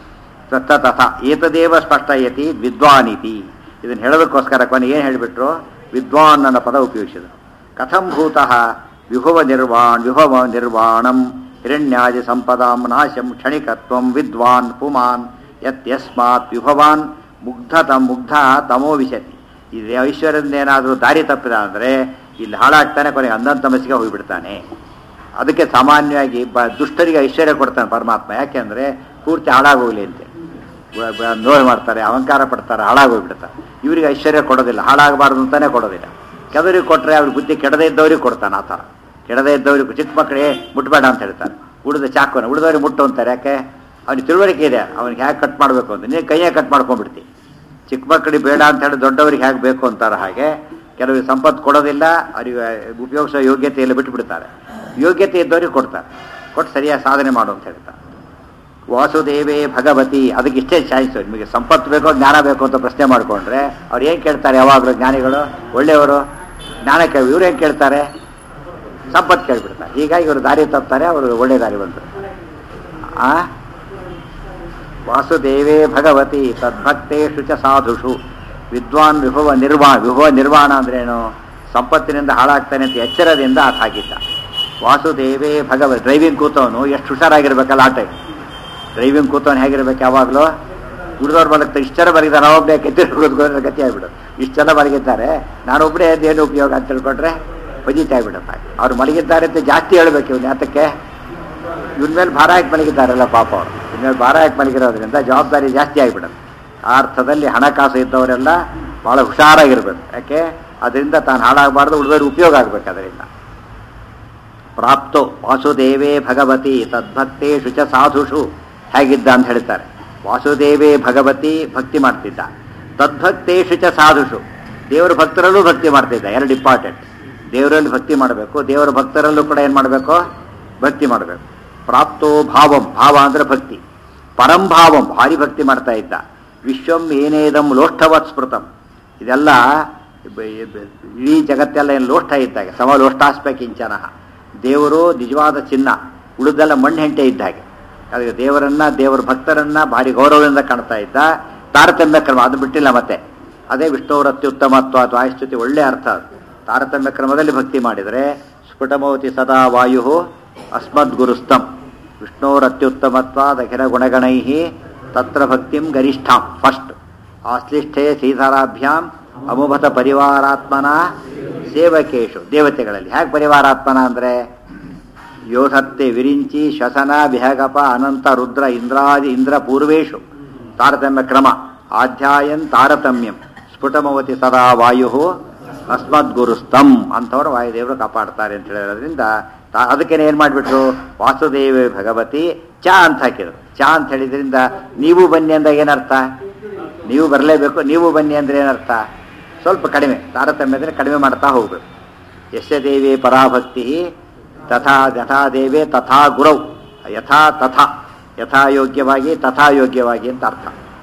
ತತ್ತ ತಥಾ ಏತದೇವ ಸ್ಪಷ್ಟಯತಿ ವಿದ್ವಾನಿತಿ. ಇದನ್ನು ಹೇಳೋದಕ್ಕೋಸ್ಕರ ಕೊನೆ ಏನು ಹೇಳಿಬಿಟ್ರು, ವಿದ್ವಾನ್ ಅನ್ನೋ ಪದ ಉಪಯೋಗಿಸಿದರು. ಕಥಂ ಭೂತಃ ವಿಭವ ನಿರ್ವಾಣ್ ವಿಭವ ನಿರ್ವಾಣಂ ಹಿರಣ್ಯಾದಿ ಸಂಪದಾಂ ನಾಶಂ ಕ್ಷಣಿಕತ್ವಂ ವಿದ್ವಾನ್ ಪುಮಾನ್ ಯತ್ಯಸ್ಮಾತ್ ವಿಭವಾನ್ ಮುಗ್ಧತ ಮುಗ್ಧ ತಮೋ ವಿಶತಿ. ಇದು ಐಶ್ವರ್ಯದಿಂದ ಏನಾದರೂ ದಾರಿ ತಪ್ಪಿದ ಅಂದರೆ ಇಲ್ಲಿ ಹಾಳಾಗ್ತಾನೆ, ಕೊನೆಗೆ ಅಂಧನ್ ತಮಸ್ಸಿಗೆ ಹೋಗಿಬಿಡ್ತಾನೆ. ಅದಕ್ಕೆ ಸಾಮಾನ್ಯವಾಗಿ ಬ ದುಷ್ಟರಿಗೆ ಐಶ್ವರ್ಯ ಕೊಡ್ತಾನೆ ಪರಮಾತ್ಮ. ಯಾಕೆಂದರೆ ಪೂರ್ತಿ ಹಾಳಾಗೋಗ್ಲಿ ಅಂತೆ ನೋವು ಮಾಡ್ತಾರೆ, ಅಹಂಕಾರ ಪಡ್ತಾರೆ, ಹಾಳಾಗೋಗ್ಬಿಡ್ತಾರೆ. ಇವರಿಗೆ ಐಶ್ವರ್ಯ ಕೊಡೋದಿಲ್ಲ, ಹಾಳಾಗಬಾರ್ದು ಅಂತಾನೆ ಕೊಡೋದಿಲ್ಲ. ಕೆಲವರಿಗೆ ಕೊಟ್ಟರೆ ಅವ್ರ ಬುದ್ಧಿ ಕೆಡದೇ ಇದ್ದವ್ರಿಗೆ ಕೊಡ್ತಾನೆ. ಆ ಥರ ಕೆಡದೇ ಇದ್ದವ್ರಿಗೆ ಚಿಕ್ಕ ಮಕ್ಕಳೇ ಮುಟ್ಬೇಡ ಅಂತ ಹೇಳ್ತಾರೆ, ಉಳಿದ ಚಾಕುನ ಉಳಿದವ್ರಿಗೆ ಮುಟ್ಟು ಅಂತಾರೆ. ಯಾಕೆ? ಅವ್ನಿಗೆ ತಿಳುವಳಿಕೆ ಇದೆ, ಅವ್ನಿಗೆ ಹೇಗೆ ಕಟ್ ಮಾಡಬೇಕು ಅಂತ. ನೀನು ಕೈಯಾಗ ಕಟ್ ಮಾಡ್ಕೊಂಡ್ಬಿಡ್ತಿ. ಚಿಕ್ಕ ಮಕ್ಕಳಿಗೆ ಬೇಡ ಅಂತ ಹೇಳಿ ದೊಡ್ಡವ್ರಿಗೆ ಹೇಗೆ ಬೇಕು ಅಂತಾರೆ, ಹಾಗೆ ಕೆಲವರಿಗೆ ಸಂಪತ್ತು ಕೊಡೋದಿಲ್ಲ, ಅವರಿಗೆ ಉಪಯೋಗಿಸೋ ಯೋಗ್ಯತೆಯಲ್ಲಿ ಬಿಟ್ಟುಬಿಡ್ತಾರೆ. ಯೋಗ್ಯತೆ ಇದ್ದವ್ರಿಗೆ ಕೊಡ್ತಾರೆ, ಕೊಟ್ಟು ಸರಿಯಾಗಿ ಸಾಧನೆ ಮಾಡು ಅಂತ ಹೇಳ್ತಾರೆ. ವಾಸುದೇವೇ ಭಗವತಿ, ಅದಕ್ಕೆ ಇಷ್ಟೇ ಚಾಯ್ಸು. ನಿಮಗೆ ಸಂಪತ್ತು ಬೇಕೋ ಜ್ಞಾನ ಬೇಕು ಅಂತ ಪ್ರಶ್ನೆ ಮಾಡಿಕೊಂಡ್ರೆ ಅವ್ರು ಏನು ಕೇಳ್ತಾರೆ? ಯಾವಾಗಲೂ ಜ್ಞಾನಿಗಳು ಒಳ್ಳೆಯವರು ಜ್ಞಾನ ಕೇಳಿ, ಇವ್ರು ಏನು ಕೇಳ್ತಾರೆ? ಸಂಪತ್ತು ಕೇಳಿಬಿಡ್ತಾರೆ. ಹೀಗಾಗಿ ಇವರು ದಾರಿ ತಪ್ತಾರೆ, ಅವರು ಒಳ್ಳೆ ದಾರಿ ಬಂದರು. ಆ ವಾಸುದೇವೇ ಭಗವತಿ ತದ್ಭಕ್ತೇಷು ಚ ಸಾಧುಷು ವಿದ್ವಾನ್ ವಿಭವ ನಿರ್ವಾಣ. ವಿಭವ ನಿರ್ವಾಣ ಅಂದ್ರೇನು? ಸಂಪತ್ತಿನಿಂದ ಹಾಳಾಗ್ತಾನೆ ಅಂತ ಎಚ್ಚರದಿಂದ ಆತ ಆಗಿದ್ದ. ವಾಸುದೇವೇ ಭಗವತ್. ಡ್ರೈವಿಂಗ್ ಕೂತವನು ಎಷ್ಟು ಹುಷಾರಾಗಿರ್ಬೇಕಲ್ಲ ಆ ಟೈಮ್. ಡ್ರೈವಿಂಗ್ ಕೂತವನು ಹೇಗಿರ್ಬೇಕು? ಯಾವಾಗಲೂ ಉಳಿದವ್ರು ಮಲಗ್ತಾರೆ, ಇಷ್ಟೆಲ್ಲ ಬಲಗಿದ್ದಾರೆ, ನಾವೊಬ್ಬನೇ ಕೆತ್ತಿರೋದು ಗತಿ ಆಗಿಬಿಡೋದು. ಇಷ್ಟೆಲ್ಲ ಮಲಗಿದ್ದಾರೆ, ನಾನೊಬ್ಬರೇ ಏನು ಉಪಯೋಗ ಅಂತ ತಿಳ್ಕೊಂಡ್ರೆ ಫಜಿತಿ ಆಗಿಬಿಡುತ್ತೆ. ಅವ್ರು ಮಲಗಿದ್ದಾರೆ ಅಂತ ಜಾಸ್ತಿ ಹೇಳ್ಬೇಕು. ಇವ್ನು ಯಾತಕ್ಕೆ? ಇವ್ನ ಮೇಲೆ ಭಾರ ಹಾಕಿ ಮಲಗಿದ್ದಾರಲ್ಲ ಪಾಪ, ಅವರು ಇವ್ನ ಮೇಲೆ ಭಾರ ಹಾಕಿ ಮಲಗಿರೋದ್ರಿಂದ ಜವಾಬ್ದಾರಿ ಜಾಸ್ತಿ ಆಗಿಬಿಡುತ್ತೆ. ಆ ಅರ್ಥದಲ್ಲಿ ಹಣಕಾಸು ಇದ್ದವರೆಲ್ಲ ಭಾಳ ಹುಷಾರಾಗಿರ್ಬೇಕು. ಯಾಕೆ? ಅದರಿಂದ ತಾನು ಹಾಳಾಗಬಾರ್ದು, ಉಳಿದವ್ರಿಗೆ ಉಪಯೋಗ ಆಗಬೇಕು. ಅದರಿಂದ ಪ್ರಾಪ್ತೋ ವಾಸುದೇವೇ ಭಗವತಿ ತದ್ಭಕ್ತೇಷು ಚ ಸಾಧುಷು ಹೇಗಿದ್ದ ಅಂತ ಹೇಳ್ತಾರೆ. ವಾಸುದೇವೇ ಭಗವತಿ ಭಕ್ತಿ ಮಾಡ್ತಿದ್ದ, ತದ್ಭಕ್ತೇಷು ಚ ಸಾಧುಷು ದೇವರ ಭಕ್ತರಲ್ಲೂ ಭಕ್ತಿ ಮಾಡ್ತಿದ್ದ. ಎರಡು ಇಂಪಾರ್ಟೆಂಟ್, ದೇವರಲ್ಲಿ ಭಕ್ತಿ ಮಾಡಬೇಕು, ದೇವರ ಭಕ್ತರಲ್ಲೂ ಕೂಡ ಏನು ಮಾಡಬೇಕು? ಭಕ್ತಿ ಮಾಡಬೇಕು. ಪ್ರಾಪ್ತೋ ಭಾವಂ, ಭಾವ ಅಂದರೆ ಭಕ್ತಿ, ಪರಂಭಾವಂ ಭಾರಿ ಭಕ್ತಿ ಮಾಡ್ತಾ ಇದ್ದ. ವಿಶ್ವಂ ಏನೇದಂ ಲೋಷ್ಠವತ್ ಸ್ಮೃತಂ. ಇದೆಲ್ಲ ಇಡೀ ಜಗತ್ತೆಲ್ಲ ಏನು ಲೋಷ್ಠ ಇದ್ದಾಗ, ಸಮಲೋಷ್ಟಾಸ್ಪ ಕಿಂಚನ. ದೇವರು ನಿಜವಾದ ಚಿನ್ನ, ಉಳಿದೆಲ್ಲ ಮಣ್ಣು ಹೆಂಟೆ ಇದ್ದ ಹಾಗೆ. ಅದಕ್ಕೆ ದೇವರನ್ನ ದೇವರ ಭಕ್ತರನ್ನ ಭಾರಿ ಗೌರವದಿಂದ ಕಾಣ್ತಾ ಇದ್ದ. ತಾರತಮ್ಯ ಕ್ರಮ ಅದು ಬಿಟ್ಟಿಲ್ಲ. ಮತ್ತೆ ಅದೇ ವಿಷ್ಣುವರ ಅತ್ಯುತ್ತಮತ್ವ ಅಥವಾ ಆಶ್ಚರ್ಯ ಒಳ್ಳೆ ಅರ್ಥ. ತಾರತಮ್ಯ ಕ್ರಮದಲ್ಲಿ ಭಕ್ತಿ ಮಾಡಿದರೆ ಸ್ಫುಟಮವತಿ ಸದಾ ವಾಯು ಅಸ್ಮದ್ಗುರುಸ್ತಂ ವಿಷ್ಣುವರ ಅತ್ಯುತ್ತಮತ್ವ ದಖಿಲ ಗುಣಗಣೈ ತತ್ರ ಭಕ್ತಿಂ ಗರಿಷ್ಠಾಂ. ಫಸ್ಟ್ ಆಶ್ಲಿಷ್ಠೆ ಶ್ರೀಧರಾಭ್ಯಾಂ ಅಮುಭತ ಪರಿವಾರಾತ್ಮನ ಸೇವಕೇಶು. ದೇವತೆಗಳಲ್ಲಿ ಹೇಗೆ ಪರಿವಾರಾತ್ಮನ ಅಂದರೆ ಯೋಧತ್ತೆ ವಿರಿಂಚಿ ಶ್ವಸನ ವಿಹಗಪ ಅನಂತ ರುದ್ರ ಇಂದ್ರಾದಿ ಇಂದ್ರ ಪೂರ್ವೇಶು ತಾರತಮ್ಯ ಕ್ರಮ ಆಧ್ಯಾಯನ್ ತಾರತಮ್ಯಂ ಸ್ಫುಟಮವತಿ ಸದಾ ವಾಯು ಅಸ್ಮದ್ಗುರುಸ್ತಂ ಅಂಥವ್ರು ವಾಯುದೇವರು ಕಾಪಾಡ್ತಾರೆ ಅಂತ ಹೇಳೋದ್ರಿಂದ ಅದಕ್ಕೇನೆ ಏನು ಮಾಡಿಬಿಟ್ರು, ವಾಸುದೇವ ಭಗವತಿ ಚ ಅಂತ ಹಾಕಿದ್ರು. ಚ ಅಂತ ಹೇಳಿದ್ರಿಂದ ನೀವು ಬನ್ನಿ ಅಂದಾಗ ಏನರ್ಥ, ನೀವು ಬರಲೇಬೇಕು, ನೀವು ಬನ್ನಿ ಅಂದರೆ ಏನರ್ಥ, ಸ್ವಲ್ಪ ಕಡಿಮೆ ತಾರತಮ್ಯ ಅಂದರೆ ಕಡಿಮೆ ಮಾಡ್ತಾ ಹೋಗ್ಬೇಕು. ಯಶ ದೇವೇ ಪರಾಭಕ್ತಿ ತಥಾ ಯಥಾ ದೇವೇ ತಥಾ ಗುರೌ ಯಥಾ ತಥಾ ಯಥಾಯೋಗ್ಯವಾಗಿ ತಥಾಯೋಗ್ಯವಾಗಿ ಅಂತ ಅರ್ಥ.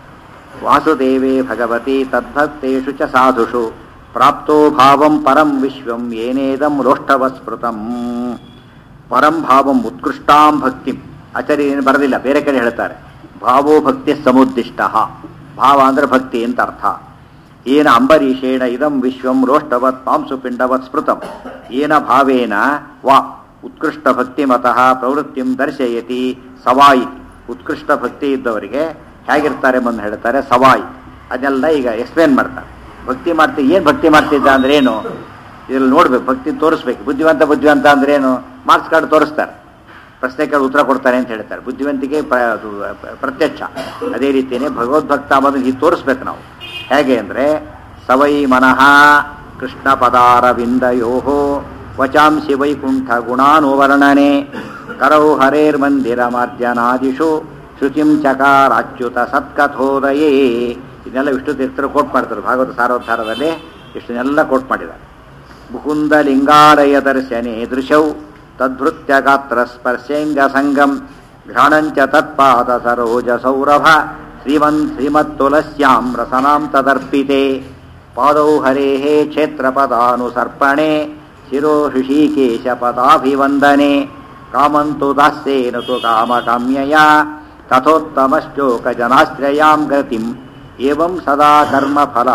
ವಾಸುದೇವೇ ಭಗವತಿ ತದ್ಭಕ್ತೇಷು ಚ ಸಾಧುಷು ಪ್ರಾಪ್ತೋ ಭಾವಂ ಪರಂ ವಿಶ್ವಂ ಏನೇದಂ ರೋಷ್ಠವ ಸ್ಮೃತಂ. ಪರಂ ಭಾವಂ ಉತ್ಕೃಷ್ಟಾಂ ಭಕ್ತಿಂ ಆಚಾರ್ಯ ಏನು ಬರದಿಲ್ಲ, ಬೇರೆ ಕಡೆ ಹೇಳ್ತಾರೆ. ಭಾವೋ ಭಕ್ತಿ ಸಮುದ್ದಿಷ್ಟ. ಭಾವ ಅಂದರೆ ಭಕ್ತಿ ಅಂತ ಅರ್ಥ. ಏನ ಅಂಬರೀಷೇಣ ಇದಂ ವಿಶ್ವಂ ರೋಷ್ಠವತ್ ಮಾಂಸು ಪಿಂಡವತ್ ಸ್ಮೃತಂ. ಏನ ಭಾವೇನ ವಾ ಉತ್ಕೃಷ್ಟ ಭಕ್ತಿಮತಃ ಪ್ರವೃತ್ತಿಂ ದರ್ಶಯತಿ ಸವಾಯಿ. ಉತ್ಕೃಷ್ಟ ಭಕ್ತಿ ಇದ್ದವರಿಗೆ ಹೇಗಿರ್ತಾರೆ ಬಂದು ಹೇಳ್ತಾರೆ ಸವಾಯಿ. ಅದನ್ನೆಲ್ಲ ಈಗ ಎಕ್ಸ್ಪ್ಲೇನ್ ಮಾಡ್ತಾರೆ. ಭಕ್ತಿ ಮಾಡ್ತಿ ಏನು ಭಕ್ತಿ ಮಾಡ್ತಿದ್ದ ಅಂದ್ರೆ ಏನು, ಇದ್ರಲ್ಲಿ ನೋಡ್ಬೇಕು, ಭಕ್ತಿ ತೋರಿಸ್ಬೇಕು. ಬುದ್ಧಿವಂತ ಬುದ್ಧಿವಂತ ಅಂದ್ರೆ ಏನು, ಮಾರ್ಕ್ಸ್ ಕಾರ್ಡ್ ತೋರಿಸ್ತಾರೆ, ಪ್ರಶ್ನೆ ಕೇಳಿ ಉತ್ತರ ಕೊಡ್ತಾರೆ ಅಂತ ಹೇಳ್ತಾರೆ. ಬುದ್ಧಿವಂತಿಕೆ ಪ್ರತ್ಯಕ್ಷ. ಅದೇ ರೀತಿಯೇ ಭಗವದ್ಭಕ್ತ ಅನ್ನೋದನ್ನ ಹೀಗೆ ತೋರಿಸ್ಬೇಕು ನಾವು. ಹೇಗೆ ಅಂದರೆ ಸವೈ ಮನಃ ಕೃಷ್ಣ ಪದಾರವಿಂದಯೋ ವಚಾಂಸಿ ವೈಕುಂಠ ಗುಣಾನುವರ್ಣನೆ ಕರೌ ಹರೇರ್ಮಂದಿರ ಮಾರ್ಜನಾದಿಷು ಶ್ರುತಿಂ ಚಕಾರಾಚ್ಯುತ ಸತ್ಕಥೋದಯೇ. ಇದನ್ನೆಲ್ಲ ವಿಷ್ಣು ತೀರ್ಥರು ಕೋಟ್ ಮಾಡ್ತಾರೆ ಭಾಗವತ ಸಾರೋದ್ಧಾರದಲ್ಲಿ. ಇಷ್ಟನ್ನೆಲ್ಲ ಕೋಟ್ ಮಾಡಿದ್ದಾರೆ. ಮುಕುಂದ ಲಿಂಗಾಲಯ ದರ್ಶನೆ ದೃಶೌ ತದ್ಭೃತ್ಯ ಗಾತ್ರ ಸ್ಪರ್ಶೇಂಗ ಸಂಗಂ ಘ್ರಾಣಂಚ ತತ್ಪಾದ ಸರೋಜ ಸೌರಭ ಶ್ರೀಮನ್ ಶ್ರೀಮತ್ತುಲಸ್ಯಾಂ ರಸನಾಂ ತದರ್ಪಿತೆ ಪಾದೌ ಹರೇಃ ಕ್ಷೇತ್ರಪದಾನುಸರ್ಪಣೆ ಶಿರೋ ಹೃಷೀಕೇಶ ಪದಾಭಿವಂದನೆ ಕಾಮಂತು ದಾಸ್ಯೇನ ತು ಕಾಮಕಾಮ್ಯಯ ತಥೋತ್ತಮಶ್ಚೋಕ ಜನಾಶ್ರಯಾಂ ಗತಿಂ ಏವಂ ಸದಾ ಕರ್ಮಫಲ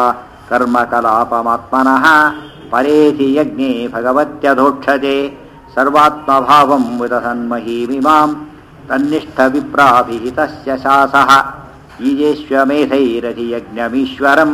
ಕರ್ಮಕಲಾಪಮಾತ್ಮನಃ ಪರೇಧಿ ಯಜ್ಞೆ ಭಗವತ್ಯಧೋಕ್ಷತೆ ಸರ್ವಾತ್ಮಭಾವಂ ವಿದಸನ್ಮಹೀಮಿಮಾಂ ತನ್ನಿಷ್ಠ ವಿಪ್ರಾಭಿಹಿತಸ್ಯ ಶಾಸಃ ಈಜೇಶ್ವಮೇಧೈರಧಿ ಯಜ್ಞಮೀಶ್ವರಂ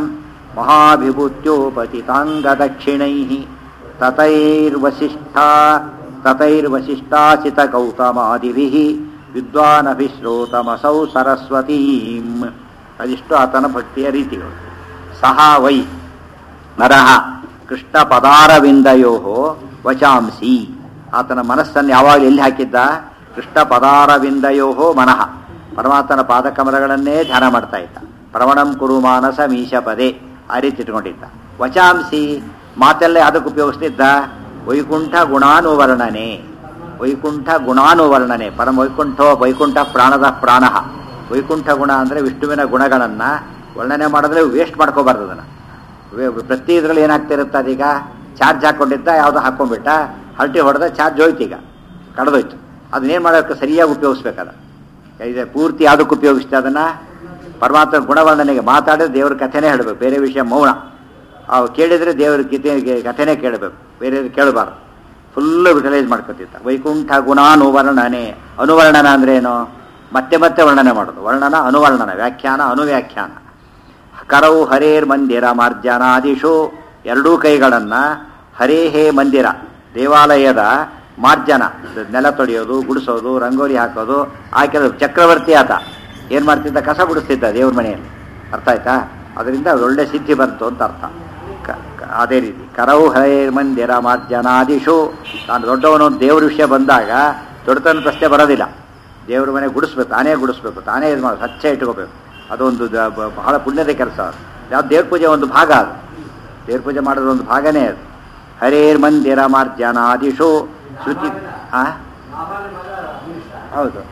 ಮಹಾಭಿಭೂತ್ಯೋಪತಿತಾಂಗದಕ್ಷಿಣೈಃ ತತೈರ್ವಸಿಷ್ಠಾ ತತೈರ್ವಸಿಷ್ಠಾಸಿತ ಗೌತಮಾದಿಭಿಃ ವಿದ್ವಾನಭಿಶ್ರೋತಮಸೌ ಸರಸ್ವತೀಂ. ಅದಿಷ್ಟು ಆತನ ಭಕ್ತಿಯ ರೀತಿಗಳು. ಸಹ ವೈ ನರಃ ಕೃಷ್ಣ ಪದಾರವಿಂದಯೋ ವಚಾಂಸಿ. ಆತನ ಮನಸ್ಸನ್ನು ಯಾವಾಗ ಎಲ್ಲಿ ಹಾಕಿದ್ದ, ಕೃಷ್ಣ ಪದಾರವಿಂದಯೋ ಮನಃ, ಪರಮಾತ್ಮನ ಪಾದಕಮಲಗಳನ್ನೇ ಧ್ಯಾನ ಮಾಡ್ತಾ ಇದ್ದ. ಪ್ರವಣಂ ಕುರು ಮಾನಸ ಮೀಶ ಪದೇ ಆ ರೀತಿ ಇಟ್ಕೊಂಡಿದ್ದ. ವಚಾಂಸಿ ಮಾತೆಲ್ಲ ಅದಕ್ಕೆ ಉಪಯೋಗಿಸ್ತಿದ್ದ. ವೈಕುಂಠ ಗುಣಾನುವರ್ಣನೆ, ವೈಕುಂಠ ಗುಣಾನುವರ್ಣನೆ. ಪರಮ ವೈಕುಂಠೋ ವೈಕುಂಠ ಪ್ರಾಣದ ಪ್ರಾಣ. ವೈಕುಂಠ ಗುಣ ಅಂದರೆ ವಿಷ್ಣುವಿನ ಗುಣಗಳನ್ನು ವರ್ಣನೆ ಮಾಡಿದ್ರೆ ವೇಸ್ಟ್ ಮಾಡ್ಕೋಬಾರ್ದು. ಅದನ್ನು ಪ್ರತಿ ಇದರಲ್ಲಿ ಏನಾಗ್ತಿರುತ್ತೆ, ಅದೀಗ ಚಾರ್ಜ್ ಹಾಕ್ಕೊಂಡಿದ್ದ, ಯಾವುದೋ ಹಾಕ್ಕೊಂಡ್ಬಿಟ್ಟ, ಹಲ್ಟಿ ಹೊಡೆದ ಚಾರ್ಜ್ ಹೋಯ್ತು, ಈಗ ಕಳೆದೋಯ್ತು. ಅದನ್ನೇನು ಮಾಡೋಕ್ಕೆ ಸರಿಯಾಗಿ ಉಪಯೋಗಿಸ್ಬೇಕದ. ಇದೆ ಪೂರ್ತಿ ಯಾವುದಕ್ಕೆ ಉಪಯೋಗಿಸ್ತೆ ಅದನ್ನು, ಪರಮಾತ್ಮ ಗುಣವರ್ಣನೆಗೆ. ಮಾತಾಡಿದ್ರೆ ದೇವ್ರ ಕಥೆನೇ ಹೇಳಬೇಕು, ಬೇರೆ ವಿಷಯ ಮೌನ. ಅವು ಕೇಳಿದರೆ ದೇವ್ರ ಗೀತೆ ಕಥೆನೇ ಕೇಳಬೇಕು, ಬೇರೆ ಕೇಳಬಾರ್ದು. ಫುಲ್ಲು ಯುಟಿಲೈಸ್ ಮಾಡ್ಕೊತಿದ್ದ. ವೈಕುಂಠ ಗುಣಾನುವರ್ಣನೆ. ಅನುವರ್ಣನ ಅಂದ್ರೆ ಏನು, ಮತ್ತೆ ಮತ್ತೆ ವರ್ಣನೆ ಮಾಡೋದು. ವರ್ಣನ ಅನುವರ್ಣನ, ವ್ಯಾಖ್ಯಾನ ಅನುವ್ಯಾಖ್ಯಾನ. ಕರೌ ಹರೇರ್ ಮಂದಿರ ಮಾರ್ಜನಾದಿಷು. ಎರಡೂ ಕೈಗಳನ್ನು ಹರೇಹೇ ಮಂದಿರ, ದೇವಾಲಯದ ಮಾರ್ಜನ, ನೆಲ ತೊಳೆಯೋದು, ಗುಡಿಸೋದು, ರಂಗೋಲಿ ಹಾಕೋದು, ಹಾಕಿರೋದು. ಚಕ್ರವರ್ತಿ ಆತ ಏನು ಮಾಡ್ತಿದ್ದ, ಕಸ ಗುಡಿಸ್ತಿದ್ದ ದೇವ್ರ ಮನೆಯಲ್ಲಿ. ಅರ್ಥ ಆಯ್ತಾ? ಅದರಿಂದ ಒಳ್ಳೆ ಸಿದ್ಧಿ ಬಂತು ಅಂತ ಅರ್ಥ. ಅದೇ ರೀತಿ ಕರೌ ಹರೇರ್ ಮಂದಿರ ಮಾರ್ಜನಾದಿಷು. ನಾನು ದೊಡ್ಡವನು, ದೇವ್ರ ವಿಷಯ ಬಂದಾಗ ದೊಡ್ಡತನ ಪ್ರಶ್ನೆ ಬರೋದಿಲ್ಲ. ದೇವ್ರ ಮನೆ ಗುಡಿಸ್ಬೇಕು, ತಾನೇ ಗುಡಿಸ್ಬೇಕು, ತಾನೇ ಇದು ಮಾಡಿ ಸ್ವಚ್ಛ ಇಟ್ಕೋಬೇಕು. ಅದೊಂದು ಬಹಳ ಪುಣ್ಯದ ಕೆಲಸ. ಯಾವ ದೇವ್ರ ಪೂಜೆ ಒಂದು ಭಾಗ ಅದು. ದೇವ್ರ ಪೂಜೆ ಮಾಡೋದು ಒಂದು ಭಾಗನೇ ಅದು. ಹರೇರ್ ಮಂದಿರ ಮಾರ್ಜನಾದಿಷು ಶ್ರುತಿ. ಆ ಹೌದು,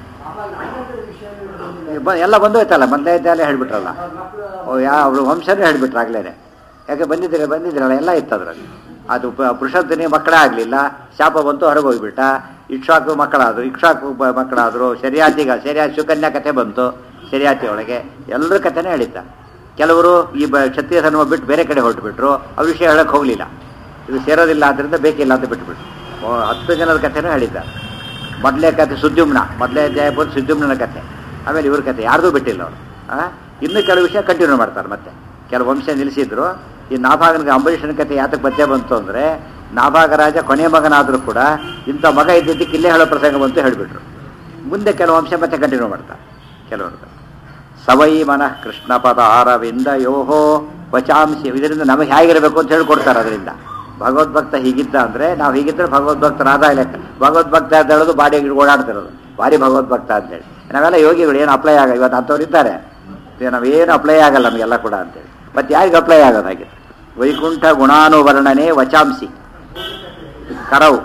ಎಲ್ಲ ಬಂದೋಯ್ತಲ್ಲ, ಬಂದಾಯ್ತಲ್ಲ ಹೇಳ್ಬಿಟ್ರಲ್ಲ. ಓ ಯಾವ ಅವರು ವಂಶನೇ ಹೇಳ್ಬಿಟ್ರು ಆಗ್ಲೇನೆ. ಯಾಕೆ ಬಂದಿದ್ದೀರ ಬಂದಿದ್ದೀರಲ್ಲ, ಎಲ್ಲ ಇತ್ತು ಅದರಲ್ಲಿ. ಅದು ಪುರುಷತ್ವನಿಗೆ ಮಕ್ಕಳೇ ಆಗಲಿಲ್ಲ, ಶಾಪ ಬಂತು, ಹೊರಗೆ ಹೋಗಿಬಿಟ್ಟ. ಇಕ್ಷಾಕು ಮಕ್ಕಳಾದರು, ಇಕ್ಷಾಕು ಮಕ್ಕಳಾದರು, ಶರಿಯಾತಿಗ ಶರಿಯಾತಿ ಸುಕನ್ಯಾ ಕಥೆ ಬಂತು, ಶರಿಯಾತಿ ಒಳಗೆ ಎಲ್ಲರ ಕಥೆನೇ ಹೇಳಿದ್ದ. ಕೆಲವರು ಈ ಬ ಕ್ಷತ್ರಿಯ ಧರ್ಮ ಬಿಟ್ಟು ಬೇರೆ ಕಡೆ ಹೊರಟುಬಿಟ್ರು, ಆ ವಿಷಯ ಹೇಳಕ್ಕೆ ಹೋಗಲಿಲ್ಲ, ಇದು ಸೇರೋದಿಲ್ಲ ಆದ್ದರಿಂದ ಬೇಕಿಲ್ಲ ಅಂತ ಬಿಟ್ಬಿಟ್ರು. ಹತ್ತು ಜನದ ಕಥೆನೂ ಹೇಳಿದ್ದ. ಮೊದಲೇ ಕಥೆ ಸುದ್ಯುಮ್ನ, ಮೊದಲೇ ಅಧ್ಯಾಯ ಬಂದು ಸುದ್ಯುಮ್ನ ಕಥೆ, ಆಮೇಲೆ ಇವ್ರ ಕಥೆ ಯಾರ್ದೂ ಬಿಟ್ಟಿಲ್ಲ ಅವರು. ಇನ್ನೂ ಕೆಲವು ವಿಷಯ ಕಂಟಿನ್ಯೂ ಮಾಡ್ತಾರೆ. ಮತ್ತೆ ಕೆಲವು ವಂಶ ನಿಲ್ಲಿಸಿದ್ರು. ಈ ನಾಭಾಗನಿಗೆ ಅಂಬರೀಷನ ಕಥೆ ಯಾತಕ್ಕೆ ಪದ್ಯ ಬಂತು ಅಂದರೆ, ನಾಭಾಗರಾಜ ಕೊನೆಯ ಮಗನಾದರೂ ಕೂಡ ಇಂಥ ಮಗ ಇದ್ದಿದ್ದಕ್ಕೆ ಇಲ್ಲೇ ಹೇಳೋ ಪ್ರಸಂಗ ಬಂತು ಹೇಳಿಬಿಟ್ರು. ಮುಂದೆ ಕೆಲವು ಅಂಶ ಮತ್ತೆ ಕಂಟಿನ್ಯೂ ಮಾಡ್ತಾರೆ ಕೆಲವರು. ಸವೈ ಮನಃ ಕೃಷ್ಣ ಪದ ಅರವಿಂದ ಯೋಹೋ ವಚಾಂಸಿ, ಇದರಿಂದ ನಮಗೆ ಹೇಗಿರಬೇಕು ಅಂತ ಹೇಳ್ಕೊಡ್ತಾರೆ. ಅದರಿಂದ ಭಗವದ್ಭಕ್ತ ಹೀಗಿದ್ದ ಅಂದರೆ ನಾವು ಹೀಗಿದ್ದರೆ ಭಗವದ್ಭಕ್ತರಾದ ಲೆಕ್ಕ. ಭಗವದ್ಭಕ್ತ ಅಂತ ಹೇಳೋದು ಬಾಡಿ ಓಡಾಡ್ತಿರೋದು, ಭಾರಿ ಭಗವದ್ಭಕ್ತ ಅಂತೇಳಿ. ನಾವೆಲ್ಲ ಯೋಗಿಗಳು ಏನು ಅಪ್ಲೈ ಆಗ, ಇವತ್ತು ಅಂಥವ್ರು ಇದ್ದಾರೆ, ನಾವೇನು ಅಪ್ಲೈ ಆಗಲ್ಲ ನಮಗೆಲ್ಲ ಕೂಡ ಅಂತೇಳಿ. ಮತ್ತು ಯಾರಿಗೆ ಅಪ್ಲೈ ಆಗೋದು ಹಾಗೆ? ವೈಕುಂಠ ಗುಣಾನುವರ್ಣನೆ ವಚಾಂಸಿ ಕರವು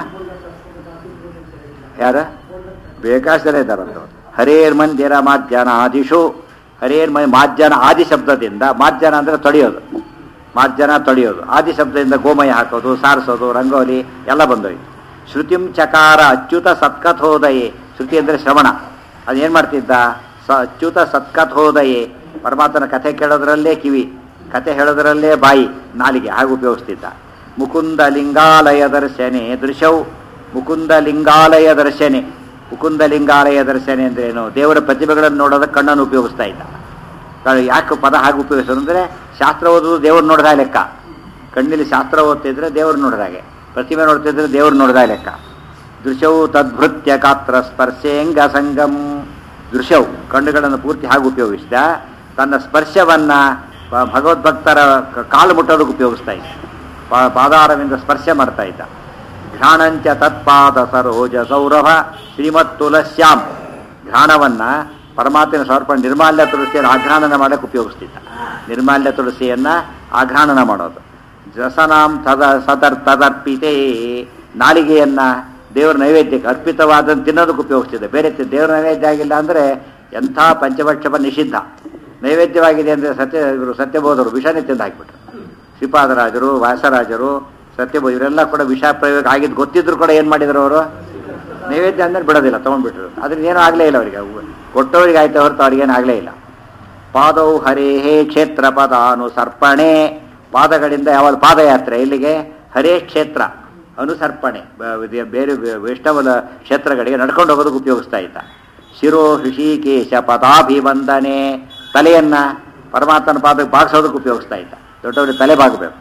ಯಾರ ಬೇಕಾಷ್ಟೇ ಇದ್ದಾರಂತ. ಹರೇರ್ ಮಂದಿರ ಮಾಧ್ಯನ ಆದಿಶು, ಹರೇರ್ ಮ ಮಾಧ್ಯನ ಆದಿ ಶಬ್ದದಿಂದ, ಮಾಧ್ಯನ ಅಂದರೆ ತೊಳೆಯೋದು, ಮಾಧ್ಯನ ತೊಳೆಯೋದು, ಆದಿ ಶಬ್ದದಿಂದ ಗೋಮಯ ಹಾಕೋದು, ಸಾರಿಸೋದು, ರಂಗೋಲಿ ಎಲ್ಲ ಬಂದೋಯ್ತು. ಶ್ರುತಿಂ ಚಕಾರ ಅಚ್ಯುತ ಸತ್ಕಥೋದಯೇ, ಶ್ರುತಿ ಅಂದರೆ ಶ್ರವಣ, ಅದೇನು ಮಾಡ್ತಿದ್ದ? ಸ ಅಚ್ಯುತ ಸತ್ಕಥೋದಯೇ, ಪರಮಾತ್ಮನ ಕಥೆ ಕೇಳೋದ್ರಲ್ಲೇ ಕಿವಿ, ಕಥೆ ಹೇಳೋದ್ರಲ್ಲೇ ಬಾಯಿ, ನಾಲಿಗೆ, ಹಾಗೆ ಉಪಯೋಗಿಸ್ತಿದ್ದ. ಮುಕುಂದ ಲಿಂಗಾಲಯ ದರ್ಶನೆ ದೃಶ್ಯವು, ಮುಕುಂದ ಲಿಂಗಾಲಯ ದರ್ಶನೆ, ಮುಕುಂದ ಲಿಂಗಾಲಯ ದರ್ಶನೆ ಅಂದ್ರೆ ಏನು? ದೇವರ ಪ್ರತಿಭೆಗಳನ್ನು ನೋಡೋದಕ್ಕೆ ಕಣ್ಣನ್ನು ಉಪಯೋಗಿಸ್ತಾ ಇದ್ದ. ಯಾಕೆ ಪದ ಹಾಗೆ ಉಪಯೋಗಿಸೋದು ಅಂದರೆ, ಶಾಸ್ತ್ರ ಓದೋದು ದೇವ್ರು ನೋಡಿದ ಲೆಕ್ಕ. ಕಣ್ಣಿಲಿ ಶಾಸ್ತ್ರ ಓದ್ತಿದ್ರೆ ದೇವ್ರು ನೋಡಿದಾಗೆ, ಪ್ರತಿಮೆ ನೋಡ್ತಿದ್ರೆ ದೇವ್ರು ನೋಡಿದ ಲೆಕ್ಕ. ದೃಶ್ಯವು ತದ್ಭೃತ್ಯ ಗಾತ್ರ ಸ್ಪರ್ಶೇಂಗ ಸಂಗಮ್, ದೃಶ್ಯವು ಕಣ್ಣುಗಳನ್ನು ಪೂರ್ತಿ ಹಾಗೆ ಉಪಯೋಗಿಸಿದ. ತನ್ನ ಸ್ಪರ್ಶವನ್ನು ಭಗವದ್ಭಕ್ತರ ಕಾಲು ಮುಟ್ಟೋದಕ್ಕೆ ಉಪಯೋಗಿಸ್ತಾ ಇದ್ದ, ಪಾದಾರವಿಂದ ಸ್ಪರ್ಶ ಮಾಡ್ತಾ ಇದ್ದ. ಘ್ರಾಣಂಚ ತತ್ಪಾದ ಸರೋಜ ಸೌರಭ ಶ್ರೀಮತ್ ತುಲಸ್ಯಾಂ, ಘ್ರಾಣವನ್ನು ಪರಮಾತ್ಮನ ಸಮರ್ಪಣೆ ನಿರ್ಮಾಲ್ಯ ತುಳಸಿಯನ್ನು ಆಘ್ರಾಣನ ಮಾಡೋಕ್ಕೆ ಉಪಯೋಗಿಸ್ತಿದ್ದ. ನಿರ್ಮಾಲ್ಯ ತುಳಸಿಯನ್ನು ಆಘ್ರಾಣನ ಮಾಡೋದು. ರಸನಾಂ ತದ ಸದರ್ ತದರ್ಪಿತೇ, ನಾಲಿಗೆಯನ್ನು ದೇವರ ನೈವೇದ್ಯಕ್ಕೆ ಅರ್ಪಿತವಾದಂತ ತಿನ್ನೋದಕ್ಕೆ ಉಪಯೋಗಿಸ್ತಿದ್ದೆ. ಬೇರೆ ದೇವರ ನೈವೇದ್ಯ ಆಗಿಲ್ಲ ಅಂದರೆ ಎಂಥ ಪಂಚಭಕ್ಷಪ ನಿಷಿದ್ಧ. ನೈವೇದ್ಯವಾಗಿದೆ ಅಂದರೆ ಸತ್ಯ ಇವರು ಸತ್ಯಬೋಧರು ವಿಷನೇ ತಿಂದು ಹಾಕಿಬಿಟ್ರು. ಶ್ರೀಪಾದರಾಜರು, ವ್ಯಾಸರಾಜರು, ಸತ್ಯಬೋಧ ಇವರೆಲ್ಲ ಕೂಡ ವಿಷ ಪ್ರಯೋಗ ಆಗಿದ್ದು ಗೊತ್ತಿದ್ರು ಕೂಡ ಏನು ಮಾಡಿದ್ರು ಅವರು? ನೈವೇದ್ಯ ಅಂದರೆ ಬಿಡೋದಿಲ್ಲ, ತೊಗೊಂಡ್ಬಿಟ್ರು. ಅದ್ರಿಂದ ಏನೂ ಆಗಲೇ ಇಲ್ಲ ಅವರಿಗೆ, ಕೊಟ್ಟವರಿಗೆ ಆಯ್ತು ಹೊರತು ಅವ್ರಿಗೇನು ಆಗಲೇ ಇಲ್ಲ. ಪಾದೌ ಹರೇ ಹೇ ಕ್ಷೇತ್ರ ಪದಾನುಸರ್ಪಣೆ, ಪಾದಗಳಿಂದ ಯಾವಾಗ ಪಾದಯಾತ್ರೆ ಇಲ್ಲಿಗೆ ಹರೇ ಕ್ಷೇತ್ರ ಅನುಸರ್ಪಣೆ, ಬೇರೆ ವೈಷ್ಣವದ ಕ್ಷೇತ್ರಗಳಿಗೆ ನಡ್ಕೊಂಡು ಹೋಗೋದಕ್ಕೆ ಉಪಯೋಗಿಸ್ತಾ ಇದ್ದ. ಶಿರೋ ಹೃಷಿಕೇಶ ಪದಾಭಿವಂದನೆ, ತಲೆಯನ್ನು ಪರಮಾತ್ಮನ ಪಾದಕ್ಕೆ ಬಾಗಿಸೋದಕ್ಕೆ ಉಪಯೋಗಿಸ್ತಾ ಇದ್ದ. ದೊಡ್ಡವರಿಗೆ ತಲೆ ಬಾಗಬೇಕು.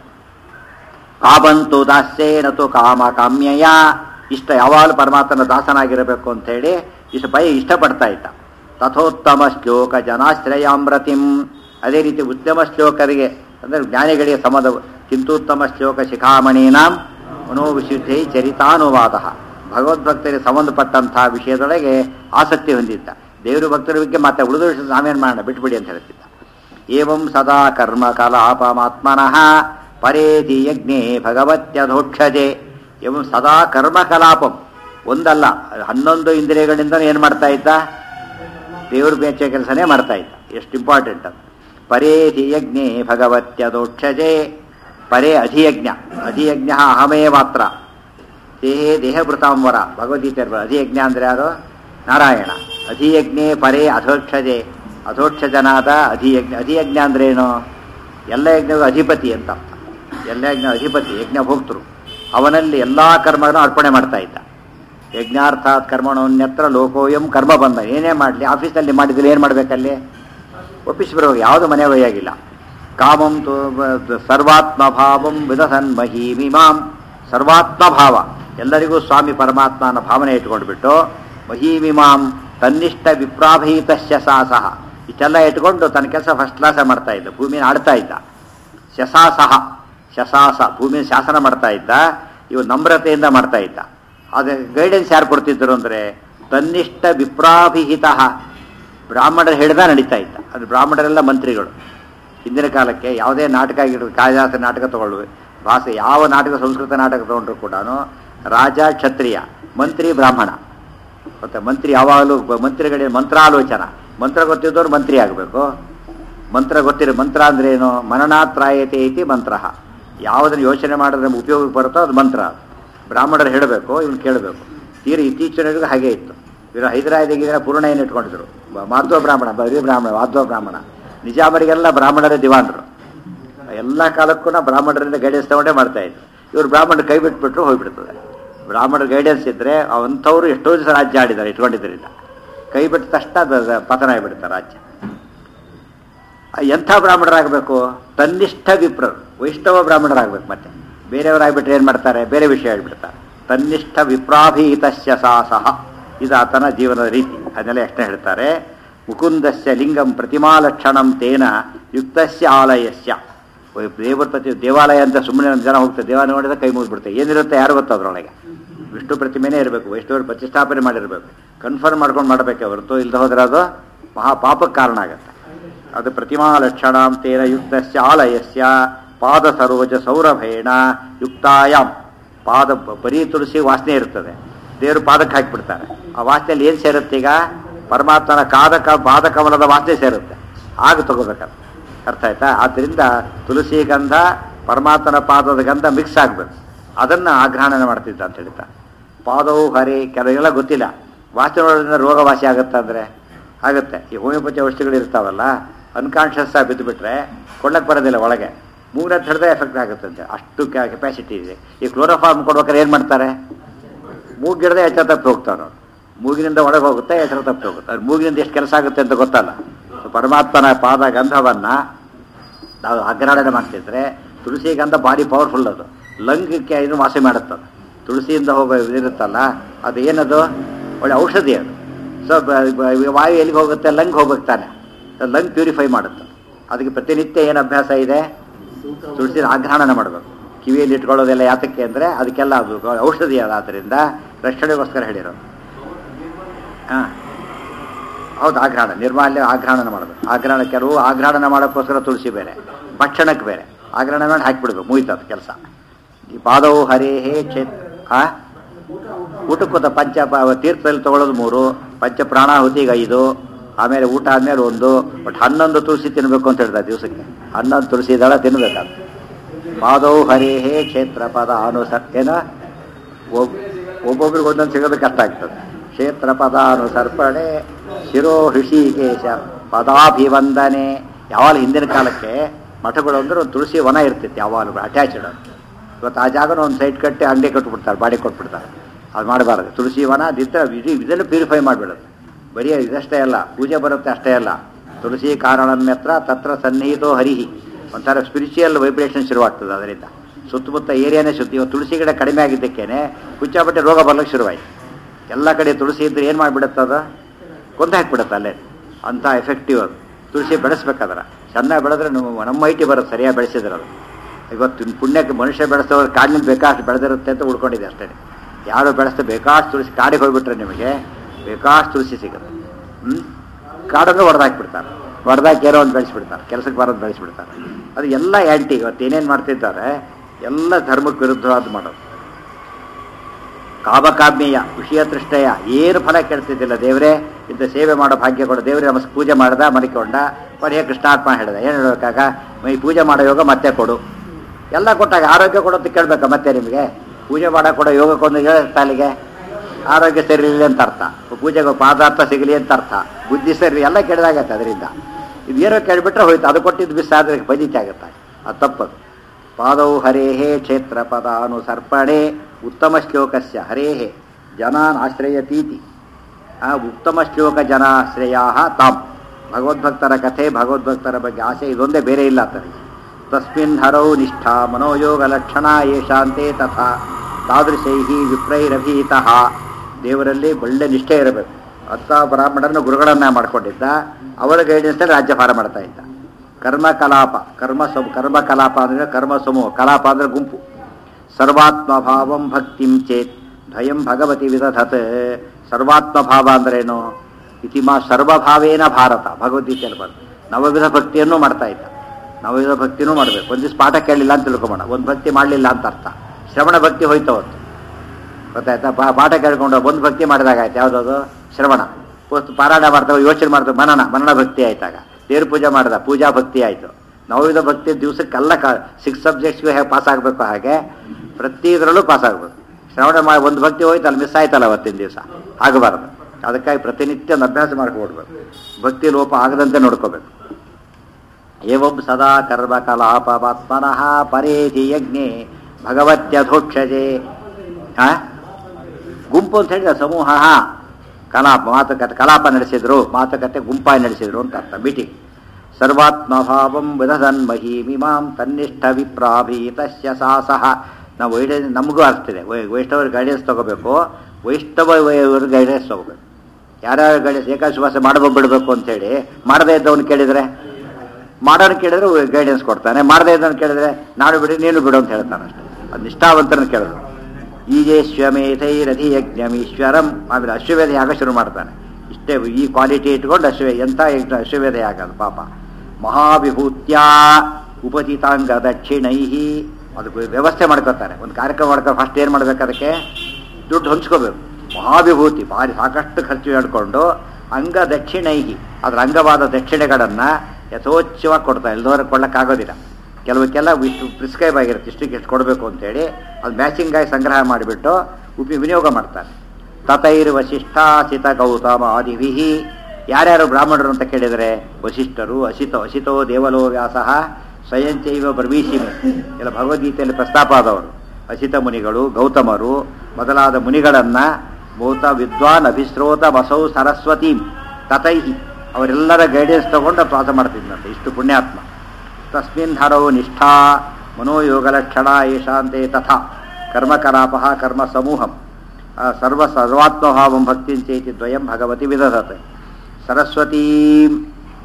ಕಾಬಂತು ದಾಸ್ಯೇನತು ಕಾಮ ಕಾಮ್ಯಯ, ಇಷ್ಟ ಯಾವಾಗಲೂ ಪರಮಾತ್ಮನ ದಾಸನಾಗಿರಬೇಕು ಅಂಥೇಳಿ ಇಷ್ಟು ಭಯ ಇಷ್ಟಪಡ್ತಾ ಇದ್ದ. ತಥೋತ್ತಮ ಶ್ಲೋಕ ಜನಾಶ್ರಯಾಮೃತಿಂ, ಅದೇ ರೀತಿ ಉತ್ತಮ ಶ್ಲೋಕರಿಗೆ ಅಂದರೆ ಜ್ಞಾನಿಗಳಿಗೆ ಸಮದ ಕಿಂತೂತ್ತಮ ಶ್ಲೋಕ ಶಿಖಾಮಣೀನಾಂ ಮನೋವಿಶುದ್ಧಿ ಚರಿತಾನುವಾದ, ಭಗವದ್ಭಕ್ತರಿಗೆ ಸಂಬಂಧಪಟ್ಟಂಥ ವಿಷಯದೊಳಗೆ ಆಸಕ್ತಿ ಹೊಂದಿದ್ದ. ದೇವರು ಭಕ್ತರ ಬಗ್ಗೆ ಮತ್ತೆ ಉಳಿದ ವಿಷಯ ನಾವೇನು ಮಾಡೋಣ ಬಿಟ್ಬಿಡಿ ಅಂತ ಹೇಳ್ತಿದ್ದ. ಏವಂ ಸದಾ ಕರ್ಮ ಕಲಾಪಮಾತ್ಮನಃ ಪರೇತಿ ಯಜ್ಞೆ ಭಗವತ್ಯಧೋಕ್ಷಜೆ, ಏವಂ ಸದಾ ಕರ್ಮ ಕಲಾಪಂ, ಒಂದಲ್ಲ ಹನ್ನೊಂದು ಇಂದ್ರಿಯಗಳಿಂದ ಏನು ಮಾಡ್ತಾ ಇದ್ದ? ದೇವರು ಬೇಚೆ ಕೆಲಸನೇ ಮಾಡ್ತಾ ಇದ್ದ. ಎಷ್ಟು ಇಂಪಾರ್ಟೆಂಟ್ ಅದು. ಪರೇತಿ ಯಜ್ಞೆ ಭಗವತ್ಯಧೋಕ್ಷಜೆ, ಪರೇ ಅಧಿಯಜ್ಞ, ಅಧಿಯಜ್ಞ ಅಹಮೇ ಮಾತ್ರ ದೇಹೇ ದೇಹಭೃತಾಂಬರ, ಭಗವದ್ಗೀತೆ ಅಧಿಯಜ್ಞ ಅಂದರೆ ಯಾರು? ನಾರಾಯಣ. ಅಧಿಯಜ್ಞೆ ಪರೇ ಅಧೋಕ್ಷಜೆ, ಅಧೋಕ್ಷಜನಾದ ಅಧಿಯಜ್ಞ. ಅಧಿಯಜ್ಞ ಅಂದ್ರೆ ಏನು? ಎಲ್ಲ ಯಜ್ಞಗೂ ಅಧಿಪತಿ ಅಂತ ಅರ್ಥ. ಎಲ್ಲ ಯಜ್ಞ ಅಧಿಪತಿ, ಯಜ್ಞ ಭೋಕ್ತೃ. ಅವನಲ್ಲಿ ಎಲ್ಲ ಕರ್ಮಗಳನ್ನು ಅರ್ಪಣೆ ಮಾಡ್ತಾ ಇದ್ದ. ಯಜ್ಞಾರ್ಥಾತ್ ಕರ್ಮಣೋನ್ಯತ್ರ ಲೋಕೋಯಂ ಕರ್ಮ ಬಂಧ, ಏನೇ ಮಾಡಲಿ ಆಫೀಸಲ್ಲಿ ಮಾಡಿದ್ರೆ ಏನು ಮಾಡಬೇಕಲ್ಲಿ ಒಪ್ಪಿಸಿ ಬರೋ, ಯಾವುದು ಮನೆ ಒಯ್ಯಾಗಿಲ್ಲ. ಕಾಮಂ ತು ಸರ್ವಾತ್ಮಭಾವಂ ವಿದಸನ್ ಮಹೀಮಿಮಾಂ, ಸರ್ವಾತ್ಮಭಾವ ಎಲ್ಲರಿಗೂ ಸ್ವಾಮಿ ಪರಮಾತ್ಮ ಅನ್ನೋ ಭಾವನೆ ಇಟ್ಕೊಂಡ್ಬಿಟ್ಟು ಮಹೀಮಿಮಾಂ ತನ್ನಿಷ್ಠ ವಿಪ್ರಾಭೀತಶ್ಯ ಸಾಸಹ, ಇಷ್ಟೆಲ್ಲ ಇಟ್ಕೊಂಡು ತನ್ನ ಕೆಲಸ ಫಸ್ಟ್ ಕ್ಲಾಸ ಮಾಡ್ತಾ ಇದ್ದ. ಭೂಮಿನ ಆಡ್ತಾ ಇದ್ದ. ಶಸಾಸಹ, ಶಸಾಸ ಭೂಮಿನ ಶಾಸನ ಮಾಡ್ತಾ ಇದ್ದ. ಇವು ನಮ್ರತೆಯಿಂದ ಮಾಡ್ತಾ ಇದ್ದ. ಅದೇ ಗೈಡೆನ್ಸ್ ಯಾರು ಕೊಡ್ತಿದ್ದರು ಅಂದರೆ ತನ್ನಿಷ್ಠ ವಿಪ್ರಾಭಿಹಿತ, ಬ್ರಾಹ್ಮಣರು ಹಿಡ್ದ ನಡೀತಾ ಇದ್ದ. ಅದು ಬ್ರಾಹ್ಮಣರೆಲ್ಲ ಮಂತ್ರಿಗಳು. ಹಿಂದಿನ ಕಾಲಕ್ಕೆ ಯಾವುದೇ ನಾಟಕ ಆಗಿರೋದು, ಕಾಳಿದಾಸ ನಾಟಕ ತಗೊಳ್ಳುವೆ, ಭಾಷೆ ಯಾವ ನಾಟಕ ಸಂಸ್ಕೃತ ನಾಟಕ ತಗೊಂಡ್ರು ಕೂಡ ರಾಜ ಕ್ಷತ್ರಿಯ, ಮಂತ್ರಿ ಬ್ರಾಹ್ಮಣ. ಮತ್ತು ಮಂತ್ರಿ ಯಾವಾಗಲೂ ಮಂತ್ರಿಗಳಿಗೆ ಮಂತ್ರಾಲೋಚನ, ಮಂತ್ರ ಗೊತ್ತಿದ್ದವ್ರು ಮಂತ್ರಿ ಆಗಬೇಕು. ಮಂತ್ರ ಗೊತ್ತಿರೋ ಮಂತ್ರ ಅಂದ್ರೆ ಏನು? ಮನನಾತ್ರಾಯತೆ ಇತಿ ಮಂತ್ರ, ಯಾವುದನ್ನು ಯೋಚನೆ ಮಾಡಿದ್ರೆ ನಮ್ಗೆ ಉಪಯೋಗಕ್ಕೆ ಬರುತ್ತೋ ಅದು ಮಂತ್ರ. ಬ್ರಾಹ್ಮಣರು ಹೇಳಬೇಕು, ಇವನು ಕೇಳಬೇಕು. ತೀರ ಇತ್ತೀಚಿನವರೆಗೂ ಹಾಗೆ ಇತ್ತು. ಇವರು ಹೈದರಾಬಾದಿಗೆ ಪೂರ್ಣ ಏನು ಇಟ್ಕೊಂಡಿದ್ರು, ಮಾಧ್ವ ಬ್ರಾಹ್ಮಣ, ಬರೀ ಬ್ರಾಹ್ಮಣ, ಮಾಧ್ವ ಬ್ರಾಹ್ಮಣ. ನಿಜಾಮರಿಗೆಲ್ಲ ಬ್ರಾಹ್ಮಣರೇ ದಿವಾನರು. ಎಲ್ಲ ಕಾಲಕ್ಕೂ ನಾವು ಬ್ರಾಹ್ಮಣರಿಂದ ಗೈಡೆನ್ಸ್ ತಗೊಂಡೇ ಮಾಡ್ತಾಯಿದ್ರು. ಇವರು ಬ್ರಾಹ್ಮಣರು ಕೈ ಬಿಟ್ಬಿಟ್ರು ಹೋಗಿಬಿಡ್ತದೆ. ಬ್ರಾಹ್ಮಣರ ಗೈಡೆನ್ಸ್ ಇದ್ದರೆ ಅಂಥವ್ರು ಎಷ್ಟೋ ದಿವಸ ರಾಜ್ಯ ಆಡಿದ್ದಾರೆ ಇಟ್ಕೊಂಡಿದ್ದರಿಂದ. ಕೈ ಬಿಟ್ಟ ತಕ್ಷಣ ಅದು ಪತನ ಆಗಿಬಿಡ್ತಾರೆ ರಾಜ್ಯ. ಎಂಥ ಬ್ರಾಹ್ಮಣರಾಗಬೇಕು? ತನ್ನಿಷ್ಠ ವಿಪ್ರರು, ವೈಷ್ಣವ ಬ್ರಾಹ್ಮಣರಾಗಬೇಕು. ಮತ್ತೆ ಬೇರೆಯವರಾಗ್ಬಿಟ್ರೆ ಏನು ಮಾಡ್ತಾರೆ? ಬೇರೆ ವಿಷಯ ಹೇಳ್ಬಿಡ್ತಾರೆ. ತನ್ನಿಷ್ಠ ವಿಪ್ರಾಭೀತಸ್ಯ ಸಾಸಹ, ಇದು ಆತನ ಜೀವನದ ರೀತಿ. ಅದನ್ನೆಲ್ಲ ಎಷ್ಟೇ ಹೇಳ್ತಾರೆ. ಮುಕುಂದಸ್ಯ ಲಿಂಗಂ ಪ್ರತಿಮಾಲಕ್ಷಣಂ ತೇನ ಯುಕ್ತಸ್ಯ ಆಲಯಸ್ಯ. ದೇವರ ಪ್ರತಿ ದೇವಾಲಯ ಅಂತ ಸುಮ್ಮನೆ ಒಂದು ಜನ ಹೋಗ್ತಾರೆ, ದೇವಾಲಯ ನೋಡಿದ್ರೆ ಕೈ ಮುಗಿದ್ಬಿಡುತ್ತೆ. ಏನಿರುತ್ತೆ ಯಾರು ಗೊತ್ತು ಅದರೊಳಗೆ? ವಿಷ್ಣು ಪ್ರತಿಮೆನೇ ಇರಬೇಕು, ವೈಷ್ಣವರು ಪ್ರತಿಷ್ಠಾಪನೆ ಮಾಡಿರಬೇಕು, ಕನ್ಫರ್ಮ್ ಮಾಡ್ಕೊಂಡು ಮಾಡಬೇಕೆ ಹೊರತು ಇಲ್ಲದೆ ಹೋದ್ರೆ ಅದು ಮಹಾಪಾಪಕ್ಕೆ ಕಾರಣ ಆಗುತ್ತೆ. ಅದು ಪ್ರತಿಮಾ ಲಕ್ಷಣಾಂ ತೇನ ಯುಕ್ತಸ್ಯ ಆಲಯಸ್ಯ ಪಾದ ಸರೋಜ ಸೌರಭೇಣ ಯುಕ್ತಾಯಾಮ್. ಪಾದ ಬರೀ ತುಳಸಿ ವಾಸನೆ ಇರ್ತದೆ, ದೇವರು ಪಾದಕ್ಕೆ ಹಾಕಿಬಿಡ್ತಾರೆ. ಆ ವಾಸನೆಯಲ್ಲಿ ಏನು ಸೇರುತ್ತೆ? ಈಗ ಪರಮಾತ್ಮನ ಕಾದ ಕ ಪಾದ ಕಮಲದ ವಾಸನೆ ಸೇರುತ್ತೆ, ಆಗ ತಗೋಬೇಕಂತ. ಅರ್ಥ ಆಯ್ತಾ? ಆದ್ದರಿಂದ ತುಳಸಿ ಗಂಧ ಪರಮಾತ್ಮನ ಪಾದದ ಗಂಧ ಮಿಕ್ಸ್ ಆಗಬೇಕು, ಅದನ್ನು ಆಗ್ರಹಣ ಮಾಡ್ತಿದ್ದ ಅಂತ ಹೇಳ್ತಾ. ಪಾದವು ಹರಿ ಕೆಲವೆಲ್ಲ ಗೊತ್ತಿಲ್ಲ, ವಾಸನೆ ನೋಡೋದ್ರಿಂದ ರೋಗ ವಾಸಿ ಆಗುತ್ತೆ ಅಂದರೆ ಆಗುತ್ತೆ. ಈ ಹೋಮಿಯೋಪತಿ ಔಷಧಿಗಳು ಇರ್ತಾವಲ್ಲ, ಅನ್ಕಾನ್ಷಿಯಸ್ ಆಗಿ ಬಿದ್ದುಬಿಟ್ರೆ ಕೊಳ್ಳಕ್ಕೆ ಬರೋದಿಲ್ಲ, ಒಳಗೆ ಮೂಗಿನ ಹಿಡಿದ್ರೆ ಎಫೆಕ್ಟ್ ಆಗುತ್ತಂತೆ, ಅಷ್ಟು ಕೆಪಾಸಿಟಿ ಇದೆ. ಈ ಕ್ಲೋರೋಫಾರ್ಮ್ ಕೊಡ್ಬೇಕಾದ್ರೆ ಏನು ಮಾಡ್ತಾರೆ? ಮೂಗಿಡ್ದೆ ಎಚ್ಚರ ತಪ್ಪಿ ಹೋಗ್ತಾವೆ ನೋಡಿ. ಮೂಗಿನಿಂದ ಒಳಗೆ ಹೋಗುತ್ತೆ, ಎಚ್ಚರ ತಪ್ಪಿ ಹೋಗುತ್ತೆ. ಅದು ಮೂಗಿನಿಂದ ಎಷ್ಟು ಕೆಲಸ ಆಗುತ್ತೆ ಅಂತ ಗೊತ್ತಲ್ಲ. ಪರಮಾತ್ಮನ ಪಾದ ಗಂಧವನ್ನು ನಾವು ಅಗ್ರಹಣೆ ಮಾಡ್ತಿದ್ರೆ, ತುಳಸಿ ಗಂಧ ಭಾರಿ ಪವರ್ಫುಲ್. ಅದು ಲಂಗಕ್ಕೆ ಇದು ವಾಸಿ ಮಾಡುತ್ತದೆ. ತುಳಸಿಯಿಂದ ಹೋಗೋ ಇದಿರುತ್ತಲ್ಲ, ಅದು ಏನದು ಒಳ್ಳೆ ಔಷಧಿ ಅದು. ಸೊ ವಾಯು ಎಲ್ಲಿಗೆ ಹೋಗುತ್ತೆ? ಲಂಗ್ ಹೋಗ್ಬೇಕು ತಾನೆ, ಲಂಗ್ ಪ್ಯೂರಿಫೈ ಮಾಡುತ್ತೆ. ಅದಕ್ಕೆ ಪ್ರತಿನಿತ್ಯ ಏನು ಅಭ್ಯಾಸ ಇದೆ? ತುಳಸಿ ಆಗ್ರಹಣ ಮಾಡಬೇಕು. ಕಿವಿಯಲ್ಲಿ ಇಟ್ಕೊಳ್ಳೋದೆಲ್ಲ ಯಾತಕ್ಕೆ ಅಂದರೆ ಅದಕ್ಕೆಲ್ಲ ಅದು ಔಷಧಿ ಅದ, ಆದ್ದರಿಂದ ರಕ್ಷಣೆಗೋಸ್ಕರ ಹೇಳಿರೋದು. ಹಾಂ ಹೌದು, ಆಗ್ರಹಣ ನಿರ್ಮಾಲ್ಯ ಆಗ್ರಹಣ ಮಾಡಬೇಕು. ಆಗ್ರಹಣ ಕೆಲವು ಆಗ್ರಹಣ ಮಾಡೋಕ್ಕೋಸ್ಕರ ತುಳಸಿ ಬೇರೆ, ಭಕ್ಷಣಕ್ಕೆ ಬೇರೆ. ಆಗ್ರಹಣ ಮಾಡಿ ಹಾಕಿಬಿಡ್ಬೇಕು, ಮುಗಿತದ ಕೆಲಸ. ಈ ಪಾದವು ಹರೇ ಹೇ ಕ್ಷೇತ್ರ. ಹಾಂ ಊಟಕ್ಕೂತ ಪಂಚ ತೀರ್ಥದಲ್ಲಿ ತೊಗೊಳ್ಳೋದು ಮೂರು, ಪಂಚ ಪ್ರಾಣಾಹುತಿಗೆ ಐದು, ಆಮೇಲೆ ಊಟ ಆದಮೇಲೆ ಒಂದು. ಬಟ್ ಹನ್ನೊಂದು ತುಳಸಿ ತಿನ್ನಬೇಕು ಅಂತ ಹೇಳ್ತಾರೆ ದಿವಸಕ್ಕೆ. ಹನ್ನೊಂದು ತುಳಸಿ ದಳ ತಿನ್ನಬೇಕಾದ. ಪಾದವು ಹರೇ ಹೇ ಕ್ಷೇತ್ರ ಪದ ಅನುಸರ್ ಏನೋ ಒಬ್ ಒಬ್ಬೊಬ್ರಿಗೆ ಒಂದೊಂದು ಸಿಗೋದು ಕಷ್ಟ ಆಗ್ತದೆ. ಕ್ಷೇತ್ರ ಪದ ಅನುಸರ್ಪಣೆ ಶಿರೋ ಹೃಷಿಕೇಶ ಪದಾಭಿವಂದನೆ. ಯಾವಾಗ ಹಿಂದಿನ ಕಾಲಕ್ಕೆ ಮಠಗಳು ಅಂದ್ರೆ ಒಂದು ತುಳಸಿ ವನ ಇರ್ತಿತ್ತು, ಯಾವಾಗಲೂ ಅಟ್ಯಾಚ್ಡ್. ಇವತ್ತು ಆ ಜಾಗನ ಒಂದು ಸೈಡ್ ಕಟ್ಟಿ ಅಂಗಡಿ ಕಟ್ಬಿಡ್ತಾರೆ, ಬಾಡಿ ಕೊಟ್ಬಿಡ್ತಾರೆ. ಅದು ಮಾಡಬಾರ್ದು. ತುಳಸಿ ವನ ದಿತ್ತ ಇದನ್ನು ಪ್ಯೂರಿಫೈ ಮಾಡಿಬಿಡುತ್ತೆ. ಬರೀ ಇದಷ್ಟೇ ಅಲ್ಲ, ಪೂಜೆ ಬರುತ್ತೆ ಅಷ್ಟೇ ಅಲ್ಲ. ತುಳಸಿ ಕಾರಣಮ್ಯತ್ರ ತತ್ರ ಸನ್ನಿಹಿತೋ ಹರಿಹಿ. ಒಂಥರ ಸ್ಪಿರಿಚುವಲ್ ವೈಬ್ರೇಷನ್ ಶುರುವಾಗ್ತದೆ ಅದರಿಂದ. ಸುತ್ತಮುತ್ತ ಏರಿಯಾನೇ ಶುದ್ಧಿ. ಇವತ್ತು ತುಳಸಿ ಗಿಡ ಕಡಿಮೆ ಆಗಿದ್ದಕ್ಕೇನೆ ಹುಚ್ಚಾಬಟ್ಟೆ ರೋಗ ಬರ್ಲಿಕ್ಕೆ ಶುರುವಾಯಿತು. ಎಲ್ಲ ಕಡೆ ತುಳಸಿ ಇದ್ರೆ ಏನು ಮಾಡಿಬಿಡುತ್ತೆ? ಅದು ಕೊಂದು ಹಾಕಿಬಿಡುತ್ತೆ ಅಲ್ಲೇ. ಅಂಥ ಎಫೆಕ್ಟಿವ್ ಅದು. ತುಳಸಿ ಬೆಳೆಸ್ಬೇಕಾದ್ರೆ ಚೆನ್ನಾಗಿ ಬೆಳೆದ್ರೆ ನಮ್ಮ ನಮ್ಮ ಐಟಿ ಬರುತ್ತೆ, ಸರಿಯಾಗಿ ಬೆಳೆಸಿದ್ರೆ. ಅದು ಇವತ್ತು ಪುಣ್ಯಕ್ಕೆ ಮನುಷ್ಯ ಬೆಳೆಸೋರು ಕಾಡಿನಿಂದ ಬೇಕಾಷ್ಟು ಬೆಳೆದಿರುತ್ತೆ ಅಂತ ಉಳ್ಕೊಂಡಿದೆ ಅಷ್ಟೇ. ಯಾರು ಬೆಳೆಸ್ತಾ ಬೇಕಾಷ್ಟು ತುಳಸಿ ಕಾಡಿಗೆ ಹೋಗ್ಬಿಟ್ರೆ ನಿಮಗೆ ಬೇಕಾಷ್ಟು ತುಳಸಿ ಸಿಗುತ್ತೆ. ಹ್ಞೂ ಕಾಡನ್ನು ಹೊಡೆದಾಕ್ಬಿಡ್ತಾರೆ, ಹೊಡೆದಾಕಿ ಏನೋ ಒಂದು ಬೆಳೆಸ್ಬಿಡ್ತಾರೆ, ಕೆಲಸಕ್ಕೆ ಬರೋದು ಬೆಳೆಸ್ಬಿಡ್ತಾರೆ. ಅದು ಎಲ್ಲ ಆ್ಯಂಟಿ. ಇವತ್ತು ಏನೇನು ಮಾಡ್ತಿದ್ದಾರೆ ಎಲ್ಲ ಧರ್ಮಕ್ಕೆ ವಿರುದ್ಧವಾದ ಮಾಡೋದು. ಕಾಮಕಾಮ್ಯಯ ವಿಷಯ ತೃಷ್ಟಯ ಏನು ಫಲ ಕೆಡ್ತಿದ್ದಿಲ್ಲ. ದೇವರೇ ಇಂಥ ಸೇವೆ ಮಾಡೋ ಭಾಗ್ಯ ಕೊಡು, ದೇವರೇ ನಮಸ್ ಪೂಜೆ ಮಾಡ್ದ ಮರಿಕೊಂಡ ಕೊನೆಯ ಕೃಷ್ಣಾತ್ಮ ಹೇಳಿದ. ಏನು ಹೇಳಬೇಕಾಗ? ಮೈ ಪೂಜೆ ಮಾಡೋ ಯೋಗ ಮತ್ತೆ ಕೊಡು. ಎಲ್ಲ ಕೊಟ್ಟಾಗ ಆರೋಗ್ಯ ಕೊಡೋದು ಕೇಳಬೇಕಾ ಮತ್ತೆ ನಿಮಗೆ? ಪೂಜೆ ಮಾಡೋ ಕೊಡೋ ಯೋಗಕ್ಕೊಂದು ಹೇಳುತ್ತೆ ಅಲ್ಲಿಗೆ ಆರೋಗ್ಯ ಸರಿಯಿಲ್ಲ ಅಂತ ಅರ್ಥ, ಪೂಜೆಗೆ ಪಾದಾರ್ಥ ಸಿಗಲಿ ಅಂತ ಅರ್ಥ, ಬುದ್ಧಿ ಸರಿ ಎಲ್ಲ ಕೆಡದಾಗತ್ತೆ ಅದರಿಂದ. ಇದು ಏನೋ ಕೇಳಿಬಿಟ್ರೆ ಹೋಯ್ತು, ಅದು ಕೊಟ್ಟಿದ್ದು ಬಿಸಿ ಆದರೆ ಫಲಿತ ಆಗುತ್ತೆ. ಅದು ತಪ್ಪದು. ಪಾದವು ಹರೇಹೇ ಕ್ಷೇತ್ರ ಪದ ಅನುಸರ್ಪಣೆ ಉತ್ತಮ ಶ್ಲೋಕಸ್ಯ ಹರೇಹೇ ಜನಾನ್ ಆಶ್ರಯತೀತಿ. ಆ ಉತ್ತಮ ಶ್ಲೋಕ ಜನಾಶ್ರಯ ತಾಮ್. ಭಗವದ್ಭಕ್ತರ ಕಥೆ, ಭಗವದ್ಭಕ್ತರ ಬಗ್ಗೆ ಆಸೆ ಇದೊಂದೇ, ಬೇರೆ ಇಲ್ಲ ತನಗೆ. ತಸ್ಮಿನ್ ಹರೌ ನಿಷ್ಠಾ ಮನೋಯೋಗ ಲಕ್ಷಣ ಯೇಷಾಂತೆ ತಥಾ ತಾದೃಶೈ ವಿಪ್ರೈರಭೀತಃ. ದೇವರಲ್ಲಿ ಒಳ್ಳೆ ನಿಷ್ಠೆ ಇರಬೇಕು. ಅತ್ತ ಬ್ರಾಹ್ಮಣರನ್ನು ಗುರುಗಳನ್ನ ಮಾಡ್ಕೊಂಡಿದ್ದ, ಅವರ ಗೈಡೆನ್ಸಲ್ಲಿ ರಾಜ್ಯಭಾರ ಮಾಡ್ತಾ ಇದ್ದ. ಕರ್ಮ ಕಲಾಪ, ಕರ್ಮ ಸಮ ಕರ್ಮ ಕಲಾಪ ಅಂದರೆ ಕರ್ಮ ಸಮೂಹ, ಕಲಾಪ ಅಂದರೆ ಗುಂಪು. ಸರ್ವಾತ್ಮ ಭಾವಂ ಭಕ್ತಿಂ ಚೇತ್ ದ್ವಯಂ ಭಗವತಿ ವಿದಧತ್. ಸರ್ವಾತ್ಮ ಭಾವ ಅಂದ್ರೇನು? ಇತಿಮಾ ಸರ್ವಭಾವೇನ ಭಾರತ. ಭಗವದ್ಗೀತೆಯಲ್ಲಿ ಬಂದು ನವವಿಧ ಭಕ್ತಿಯನ್ನು ಮಾಡ್ತಾ ಇದ್ದ. ನವವಿಧ ಭಕ್ತಿನೂ ಮಾಡಬೇಕು. ಒಂದು ದಿವಸ ಪಾಠ ಕೇಳಲಿಲ್ಲ ಅಂತ ತಿಳ್ಕೊಬೋಣ, ಒಂದು ಭಕ್ತಿ ಮಾಡಲಿಲ್ಲ ಅಂತ ಅರ್ಥ. ಶ್ರವಣ ಭಕ್ತಿ ಹೋಯ್ತವತ್ತು, ಗೊತ್ತಾಯ್ತಾ? ಪಾ ಪಾಠ ಕೇಳ್ಕೊಂಡು ಒಂದು ಭಕ್ತಿ ಮಾಡಿದಾಗ ಆಯ್ತು. ಯಾವುದದು? ಶ್ರವಣ. ಪೋಸ್ಟ್ ಪಾರಾಯಣ ಮಾಡ್ತಾವೆ, ಯೋಚನೆ ಮಾಡ್ತಾವೆ, ಮನನ ಮನನ ಭಕ್ತಿ ಆಯ್ತಾಗ. ದೇವ್ರ ಪೂಜೆ ಮಾಡ್ದ, ಪೂಜಾ ಭಕ್ತಿ ಆಯಿತು. ನವವಿಧ ಭಕ್ತಿ ದಿವಸಕ್ಕೆಲ್ಲ ಕಾ ಸಿಕ್ಸ್ ಸಬ್ಜೆಕ್ಟ್ಸ್ಗೂ ಹೇಗೆ ಪಾಸ್ ಆಗಬೇಕು ಹಾಗೆ ಪ್ರತಿ ಇದರಲ್ಲೂ ಪಾಸ್ ಆಗಬೇಕು. ಶ್ರವಣ ಮಾಡಿ ಒಂದು ಭಕ್ತಿ ಹೋಯ್ತು ಅಲ್ಲಿ ಮಿಸ್ ಆಯ್ತಲ್ಲ ಅವತ್ತಿನ ದಿವಸ, ಆಗಬಾರ್ದು. ಅದಕ್ಕಾಗಿ ಪ್ರತಿನಿತ್ಯ ಒಂದು ಅಭ್ಯಾಸ ಮಾಡ್ಕೊಡ್ಬೇಕು, ಭಕ್ತಿ ಲೋಪ ಆಗದಂತೆ ನೋಡ್ಕೋಬೇಕು. ಏವಂ ಸದಾ ಕರ್ಮ ಕಲಾಪಮಾತ್ಮನಃ ಪರೇತಿ ಯಜ್ಞೆ ಭಗವತ್ಯಧೋಕ್ಷಜೆ. ಗುಂಪು ಅಂತ ಹೇಳಿದ ಸಮೂಹ, ಕಲಾಪ ಮಾತುಕತೆ, ಕಲಾಪ ನಡೆಸಿದ್ರು, ಮಾತುಕತೆ ಗುಂಪಾಗಿ ನಡೆಸಿದ್ರು ಅಂತ ಅರ್ಥ. ಮೀಟಿಂಗ್. ಸರ್ವಾತ್ಮಭಾವಂ ವಿದಧನ್ಮಹೀಮಿಮಾಂ ತನ್ನಿಷ್ಠ ವಿಪ್ರಾಭೀತಸ್ಯ ಸಾಸಹ. ನಾವು ವೈಡ ನಮಗೂ ಅರ್ಥಿದೆ, ವೈಷ್ಣವರ ಗೈಡೆನ್ಸ್ ತಗೋಬೇಕು, ವೈಷ್ಣವ ಗೈಡೆನ್ಸ್ ತಗೋಬೇಕು. ಯಾರ್ಯಾರು ಗೈಡೆನ್ಸ್ ಏಕಾಶ್ವಾಸ ಮಾಡಬೇಕು ಬಿಡಬೇಕು ಅಂತೇಳಿ ಮಾಡದೇ ಇದ್ದವನು ಕೇಳಿದರೆ, ಮಾಡೋನು ಕೇಳಿದ್ರೆ ಗೈಡೆನ್ಸ್ ಕೊಡ್ತಾನೆ, ಮಾಡದೇ ಇದ್ದವನು ಕೇಳಿದ್ರೆ ನಾನು ಬಿಡಿ ನೀನು ಬಿಡು ಅಂತ ಹೇಳ್ತಾನೆ ಅಷ್ಟೇ. ಅದು ನಿಷ್ಠಾವಂತರನ್ನು ಕೇಳಿದ್ರು. ಈಜೇಶ್ವಮೇಧೈರಧಿ ಯಜ್ಞಮೀಶ್ವರಂ. ಆಮೇಲೆ ಅಶ್ವವೇಧ ಯಾಗ ಶುರು ಮಾಡ್ತಾನೆ. ಇಷ್ಟೇ ಈ ಕ್ವಾಲಿಟಿ ಇಟ್ಕೊಂಡು ಅಶ್ವೇ ಎಂಥ ಅಶ್ವವೇಧ ಯಾಗ ಅದು ಪಾಪ. ಮಹಾವಿಭೂತ್ಯ ಉಪಚಿತಾಂಗ ದಕ್ಷಿಣೈಹಿ. ಅದಕ್ಕೆ ವ್ಯವಸ್ಥೆ ಮಾಡ್ಕೋತಾರೆ. ಒಂದು ಕಾರ್ಯಕ್ರಮ ಮಾಡ್ಕೊಂಡು ಫಸ್ಟ್ ಏನು ಮಾಡ್ಬೇಕು, ಅದಕ್ಕೆ ದುಡ್ಡು ಹೊಂಚ್ಕೋಬೇಕು. ಮಹಾವಿಭೂತಿ ಭಾರಿ ಸಾಕಷ್ಟು ಖರ್ಚು ಹೇಳ್ಕೊಂಡು ಅಂಗ ದಕ್ಷಿಣೈಹಿ, ಅದರ ಅಂಗವಾದ ದಕ್ಷಿಣೆಗಳನ್ನು ಯಥೋಚ್ಛವಾಗಿ ಕೊಡ್ತಾರೆ. ಇಲ್ದವ್ರಿಗೆ ಕೊಡ್ಲಿಕ್ಕಾಗೋದಿಲ್ಲ. ಕೆಲವಕ್ಕೆಲ್ಲ ಇಷ್ಟು ಪ್ರಿಸ್ಕ್ರೈಬ್ ಆಗಿರುತ್ತೆ, ಇಷ್ಟಕ್ಕೆ ಎಷ್ಟು ಕೊಡಬೇಕು ಅಂತೇಳಿ ಅದು ಮ್ಯಾಚಿಂಗ್ ಆಗಿ ಸಂಗ್ರಹ ಮಾಡಿಬಿಟ್ಟು ಉಪಿ ವಿನಿಯೋಗ ಮಾಡ್ತಾರೆ. ತತೈರ್ ವಸಿಷ್ಠಾಸಿತ ಗೌತಮ ಆದಿವಿಹಿ. ಯಾರ್ಯಾರು ಬ್ರಾಹ್ಮಣರು ಅಂತ ಕೇಳಿದರೆ ವಸಿಷ್ಠರು, ಅಸಿತೋ ಅಸಿತೋ ದೇವಲೋ ವ್ಯಾಸಃ ಸ್ವಯಂಚೈವ ಬ್ರವೀಷಿಮೆ. ಎಲ್ಲ ಭಗವದ್ಗೀತೆಯಲ್ಲಿ ಪ್ರಸ್ತಾಪ ಆದವರು ಅಸಿತ ಮುನಿಗಳು, ಗೌತಮರು ಮೊದಲಾದ ಮುನಿಗಳನ್ನು ಭೂತ ವಿದ್ವಾನ್ ಅಭಿಸ್ರೋತ ಬಸೌ ಸರಸ್ವತೀಂ ತತೈಹಿ ಅವರೆಲ್ಲರ ಗೈಡೆನ್ಸ್ ತಗೊಂಡು ಪಾಠ ಮಾಡ್ತಿದ್ದಂತೆ. ಇಷ್ಟು ಪುಣ್ಯಾತ್ಮ. ತಸ್ಮಿನ್ ಹರೌ ನಿಷ್ಠಾ ಮನೋಯೋಗಲಕ್ಷಣ ಏಷಾಂತೆ ತಥಾ ಕರ್ಮಕಲಾಪ ಕರ್ಮ ಸಮೂಹಂ ಸರ್ವ ಸರ್ವಾತ್ಮಭಾವಂ ಭಕ್ತಿಂಚೇತಿ ದ್ವಯಂ ಭಗವತಿ ವಿದಧತೆ. ಸರಸ್ವತೀಂ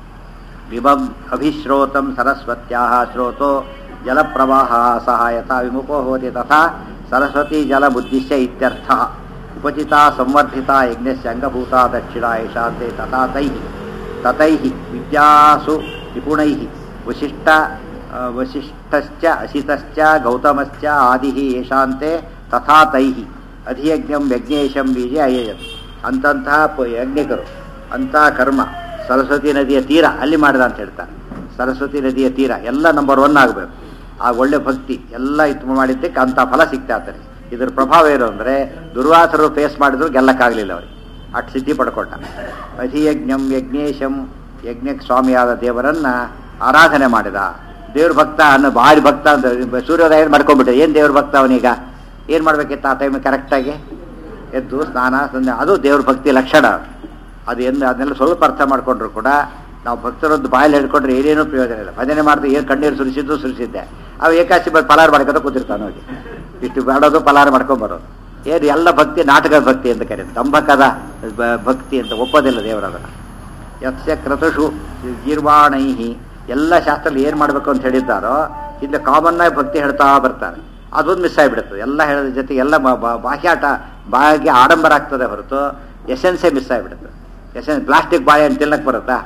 ವಿಭಂ ಅಭಿಶ್ರೋತಂ ಸರಸ್ವತ್ಯಾಃ ಶ್ರೋತೋ ಜಲಪ್ರವಾಹ ಸಹ ಯಥಾ ವಿಮುಖೋ ಹೋತಿ ತಥಾ ಸರಸ್ವತಿ ಜಲಬುದ್ಧಿಶ್ಯ ಇತ್ಯರ್ಥಃ. ಉಪಚಿತಾ ಸಂವರ್ಧಿತಾ ಯಜ್ಞಸ್ಯ ಅಂಗಭೂತಾ ದಕ್ಷಿಣಾ ಏಷಾಂತೆ ತಥಾ ತೈಃ ತತೈಃ ವಿದ್ಯಾಸು ನಿಪುಣೈಃ ವಸಿಷ್ಠ ವಸಿಷ್ಠಶ್ಚ ಅಸಿತಶ್ಚ ಗೌತಮಶ್ಚ ಆದಿಃ ಏಷಾಂತೆ ತಥಾ ತೈಃ ಅಧಿಯಜ್ಞಂ ಯಜ್ಞೇಶಂ ಬೀಜ ಅಯಜತ್. ಅಂತಂತಹ ಯಜ್ಞಿಕರು ಅಂಥ ಕರ್ಮ ಸರಸ್ವತಿ ನದಿಯ ತೀರ ಅಲ್ಲಿ ಮಾಡಿದ ಅಂತ ಹೇಳ್ತಾರೆ. ಸರಸ್ವತಿ ನದಿಯ ತೀರ ಎಲ್ಲ ನಂಬರ್ ಒನ್ ಆಗಬೇಕು. ಆ ಒಳ್ಳೆ ಭಕ್ತಿ ಎಲ್ಲ ಇತ್ತು ಮಾಡಿದ್ದಕ್ಕೆ ಅಂಥ ಫಲ ಸಿಗ್ತಾ ಇರ್ತಾರೆ. ಇದರ ಪ್ರಭಾವ ಏನು ಅಂದರೆ ದುರ್ವಾಸರು ಫೇಸ್ ಮಾಡಿದ್ರು ಗೆಲ್ಲಕ್ಕಾಗಲಿಲ್ಲ ಅವ್ರಿಗೆ, ಅಷ್ಟು ಸಿದ್ಧಿ ಪಡ್ಕೊಂಡ. ಅಧಿಯಜ್ಞಂ ಯಜ್ಞೇಶಂ ಯಜ್ಞಕ್ಕೆ ಸ್ವಾಮಿಯಾದ ದೇವರನ್ನ ಆರಾಧನೆ ಮಾಡಿದ. ದೇವ್ರ ಭಕ್ತ ಅನ್ನೋ ಭಾರಿ ಭಕ್ತ ಅಂತ ಸೂರ್ಯೋದಯ ಮಾಡ್ಕೊಂಡ್ಬಿಟ್ಟೆ. ಏನು ದೇವ್ರ ಭಕ್ತ ಅವನೀಗ ಏನು ಮಾಡ್ಬೇಕಿತ್ತು ಆ ಟೈಮಿಗೆ ಕರೆಕ್ಟಾಗಿ ಎದ್ದು ಸ್ನಾನ ಸಂಧ್ಯೆ, ಅದು ದೇವ್ರ ಭಕ್ತಿ ಲಕ್ಷಣ. ಅದು ಎಂದು ಅದನ್ನೆಲ್ಲ ಸ್ವಲ್ಪ ಅರ್ಥ ಮಾಡ್ಕೊಂಡ್ರು ಕೂಡ ನಾವು ಭಕ್ತರದ್ದು ಬಾಯಲ್ಲಿ ಹೇಳ್ಕೊಂಡ್ರೆ ಏನೇನೂ ಪ್ರಯೋಜನ ಇಲ್ಲ. ಭಜನೆ ಮಾಡಿದ್ರೆ ಏನು ಕಣ್ಣೀರು ಸುರಿಸಿದ್ದು ಸುರಿಸಿದ್ದೆ. ಅವು ಏಕಾಸಿ ಬ ಫಲಾರ ಮಾಡ್ಕೊತ ಕೂತಿರ್ತಾನೆ ಹೋಗಿ, ಇಷ್ಟು ಮಾಡೋದು ಫಲಾರ ಮಾಡ್ಕೊಂಬರೋದು. ಏನು ಎಲ್ಲ ಭಕ್ತಿ ನಾಟಕದ ಭಕ್ತಿ ಅಂತ ಕರೀತಾರೆ, ತಂಬಕದ ಭಕ್ತಿ ಅಂತ ಒಪ್ಪೋದಿಲ್ಲ ದೇವರದನ್ನು. ಯಸ್ಯ ಕ್ರತುಷು ಗೀರ್ವಾಣೈಹಿ ಎಲ್ಲ ಶಾಸ್ತ್ರದಲ್ಲಿ ಏನು ಮಾಡಬೇಕು ಅಂತ ಹೇಳಿದ್ದಾರೋ ಇಲ್ಲಿ ಕಾಮನ್ನಾಗಿ ಭಕ್ತಿ ಹೇಳ್ತಾ ಬರ್ತಾರೆ. ಅದೊಂದು ಮಿಸ್ ಆಗಿಬಿಡುತ್ತೆ. ಎಲ್ಲ ಹೇಳೋದ್ರ ಜೊತೆಗೆ ಎಲ್ಲ ಬಾಹ್ಯಾಟ ಬಾಯಿಗೆ ಆಡಂಬರ ಆಗ್ತದೆ ಹೊರತು ಎಸೆನ್ಸೇ ಮಿಸ್ ಆಗಿಬಿಡುತ್ತೆ. ಎಸೆನ್ಸ್ ಪ್ಲಾಸ್ಟಿಕ್ ಬಾಳೆಹಣ್ಣು ತಿನ್ನಕ್ಕೆ ಬರುತ್ತಾ?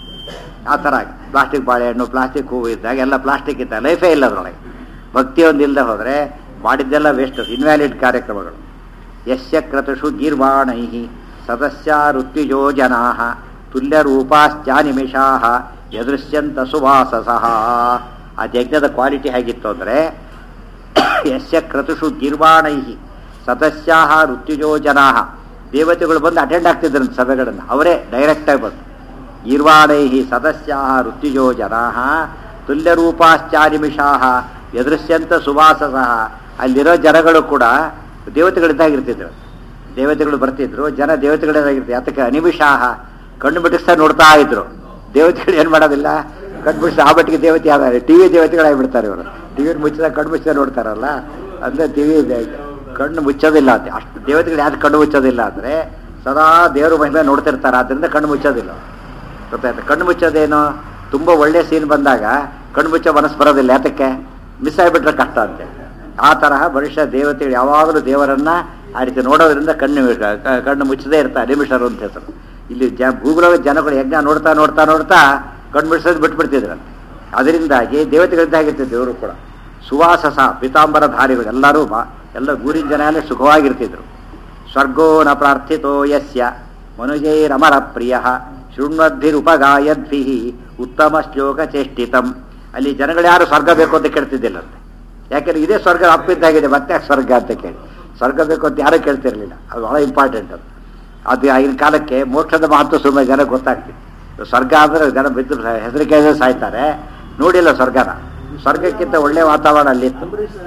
ಆ ಥರ ಆಗಿ ಪ್ಲಾಸ್ಟಿಕ್ ಬಾಳೆಹಣ್ಣು ಪ್ಲಾಸ್ಟಿಕ್ ಹೂವು ಇದ್ದಾಗ ಎಲ್ಲ ಪ್ಲಾಸ್ಟಿಕ್ ಇದ್ದಾಗ ಲೈಫೇ ಇಲ್ಲ ಅದರೊಳಗೆ. ಭಕ್ತಿಯೊಂದು ಇಲ್ಲದೆ ಹೋದರೆ ಮಾಡಿದ್ದೆಲ್ಲ ವೇಸ್ಟ್, ಇನ್ವ್ಯಾಲಿಡ್ ಕಾರ್ಯಕ್ರಮಗಳು. ಯಸ್ಯ ಕ್ರತುಷು ಗೀರ್ವಾಣೈಹಿ ಸದಸ್ಯ ಋತ್ವಿಜೋ ಜನಾಃ ತುಲ್ಯರೂಪಾಶ್ಚಾನಿಮಿಷಾಃ ಯದೃಶ್ಯಂತ ಸುವಾಸಸಃ. ಆ ಯಜ್ಞದ ಕ್ವಾಲಿಟಿ ಹೇಗಿತ್ತು ಅಂದರೆ ಯಸ್ಯ ಕ್ರತುಷು ಗೀರ್ವಾಣೈಹಿ ಸದಸ್ಯಾಃ ಋತ್ವಿಜೋ ಜನಾಃ. ದೇವತೆಗಳು ಬಂದು ಅಟೆಂಡ್ ಆಗ್ತಿದ್ರಂತೆ ಸಭೆಗಳನ್ನು, ಅವರೇ ಡೈರೆಕ್ಟಾಗಿ ಬಂದು. ಗೀರ್ವಾಣೈಹಿ ಸದಸ್ಯಾಃ ಋತ್ವಿಜೋ ಜನಾಃ ತುಲ್ಯರೂಪಾಶ್ಚಾನಿಮಿಷಾಃ ಯದೃಶ್ಯಂತ ಸುವಾಸಸಃ. ಅಲ್ಲಿರೋ ಜನಗಳು ಕೂಡ ದೇವತೆಗಳಿದ್ದಾಗಿರ್ತಿದ್ರು. ದೇವತೆಗಳು ಬರ್ತಿದ್ರು, ಜನ ದೇವತೆಗಳಿದ್ದಾಗಿರ್ತಿದ್ರು. ಅದಕ್ಕೆ ಅನಿಮಿಷಾಹ ಕಣ್ಣು ಬಿಡಿಸ್ತಾ ನೋಡ್ತಾ ಇದ್ರು. ದೇವತೆಗಳು ಏನು ಮಾಡೋದಿಲ್ಲ, ಕಣ್ಣು ಬಿಡಿಸ್ತಾ ಆ ಬಟ್ಟಿಗೆ ದೇವತೆ ಯಾವ್ದಾರೆ ಟಿ ವಿ ದೇವತೆಗಳಾಗಿಬಿಡ್ತಾರೆ ಇವರು. ಟಿ ವಿ ಮುಚ್ಚಿದ ಕಣ್ಣು ಮುಚ್ಚಿದ ನೋಡ್ತಾರಲ್ಲ, ಅಂದರೆ ಟಿ ವಿ ಕಣ್ಣು ಮುಚ್ಚೋದಿಲ್ಲ ಅಂತ. ಅಷ್ಟು ದೇವತೆಗಳು ಯಾರು ಕಣ್ಣು ಮುಚ್ಚೋದಿಲ್ಲ ಅಂದರೆ ಸದಾ ದೇವರು ಮಹಿಮೆ ನೋಡ್ತಿರ್ತಾರೆ, ಆದ್ದರಿಂದ ಕಣ್ಣು ಮುಚ್ಚೋದಿಲ್ಲ. ಗೊತ್ತಾಯ್ತು? ಕಣ್ಣು ಮುಚ್ಚೋದೇನು, ತುಂಬ ಒಳ್ಳೆ ಸೀನ್ ಬಂದಾಗ ಕಣ್ಣು ಮುಚ್ಚೋ ಮನಸ್ಸು ಬರೋದಿಲ್ಲ. ಯಾತಕ್ಕೆ? ಮಿಸ್ ಆಗಿಬಿಟ್ರೆ ಕಷ್ಟ ಅಂತೆ. ಆ ತರಹ ಮನುಷ್ಯ ದೇವತೆಗಳು ಯಾವಾಗಲೂ ದೇವರನ್ನ ಆ ರೀತಿ ನೋಡೋದ್ರಿಂದ ಕಣ್ಣು ಕಣ್ಣು ಮುಚ್ಚದೇ ಇರ್ತಾರೆ. ನಿಮಿಷರು ಅಂತ ಹೆಸರು. ಇಲ್ಲಿ ಜ ಭೂಗ್ರಹ ಜನಗಳು ಯಜ್ಞ ನೋಡ್ತಾ ನೋಡ್ತಾ ನೋಡ್ತಾ ಕಣ್ಣು ಮುಚ್ಚೋದು ಬಿಟ್ಬಿಡ್ತಿದ್ರಂತೆ. ಅದರಿಂದಾಗಿ ದೇವತೆಗಳಿದ್ದಾಗಿರ್ತಿದ್ರು ದೇವರು ಕೂಡ. ಸುವಾಸಸ ಪಿತಾಂಬರ ಧಾರಿಗಳು ಎಲ್ಲರೂ ಎಲ್ಲ ಊರಿನ ಜನ ಎಲ್ಲ ಸುಖವಾಗಿರ್ತಿದ್ರು. ಸ್ವರ್ಗೋ ನ ಪ್ರಾರ್ಥಿತೋ ಯಸ್ಯ ಮನುಜೈರಮರ ಪ್ರಿಯ ಶೃಣ್ವದ್ಭಿರುಪಗಾಯದ್ಭಿ ಉತ್ತಮ ಶ್ಲೋಕ ಚೇಷ್ಟಿತಂ ಅಲ್ಲಿ ಜನಗಳು ಯಾರು ಸ್ವರ್ಗ ಬೇಕು ಅಂತ ಕೇಳ್ತಿದ್ದಿಲ್ಲಂತೆ. ಯಾಕೆಂದ್ರೆ ಇದೇ ಸ್ವರ್ಗ ಅಪ್ಪಿದ್ದಾಗಿದೆ, ಮತ್ತೆ ಯಾಕೆ ಸ್ವರ್ಗ ಅಂತ ಕೇಳಿ. ಸ್ವರ್ಗ ಬೇಕು ಅಂತ ಯಾರೂ ಕೇಳ್ತಿರ್ಲಿಲ್ಲ. ಅದು ಬಹಳ ಇಂಪಾರ್ಟೆಂಟ್ ಅದು. ಅದು ಆಗಿನ ಕಾಲಕ್ಕೆ ಮೋಕ್ಷದ ಮಹತ್ವ ಸುಮ್ಮನೆ ಜನ ಗೊತ್ತಾಗ್ತಿತ್ತು. ಸ್ವರ್ಗ ಅಂದರೆ ಜನ ಬಿದ್ದು ಹೆಸರು ಕೇಳಿದ್ರೆ ಸಾಯ್ತಾರೆ, ನೋಡಿಲ್ಲ ಸ್ವರ್ಗನ. ಸ್ವರ್ಗಕ್ಕಿಂತ ಒಳ್ಳೆ ವಾತಾವರಣ ಅಲ್ಲಿತ್ತು.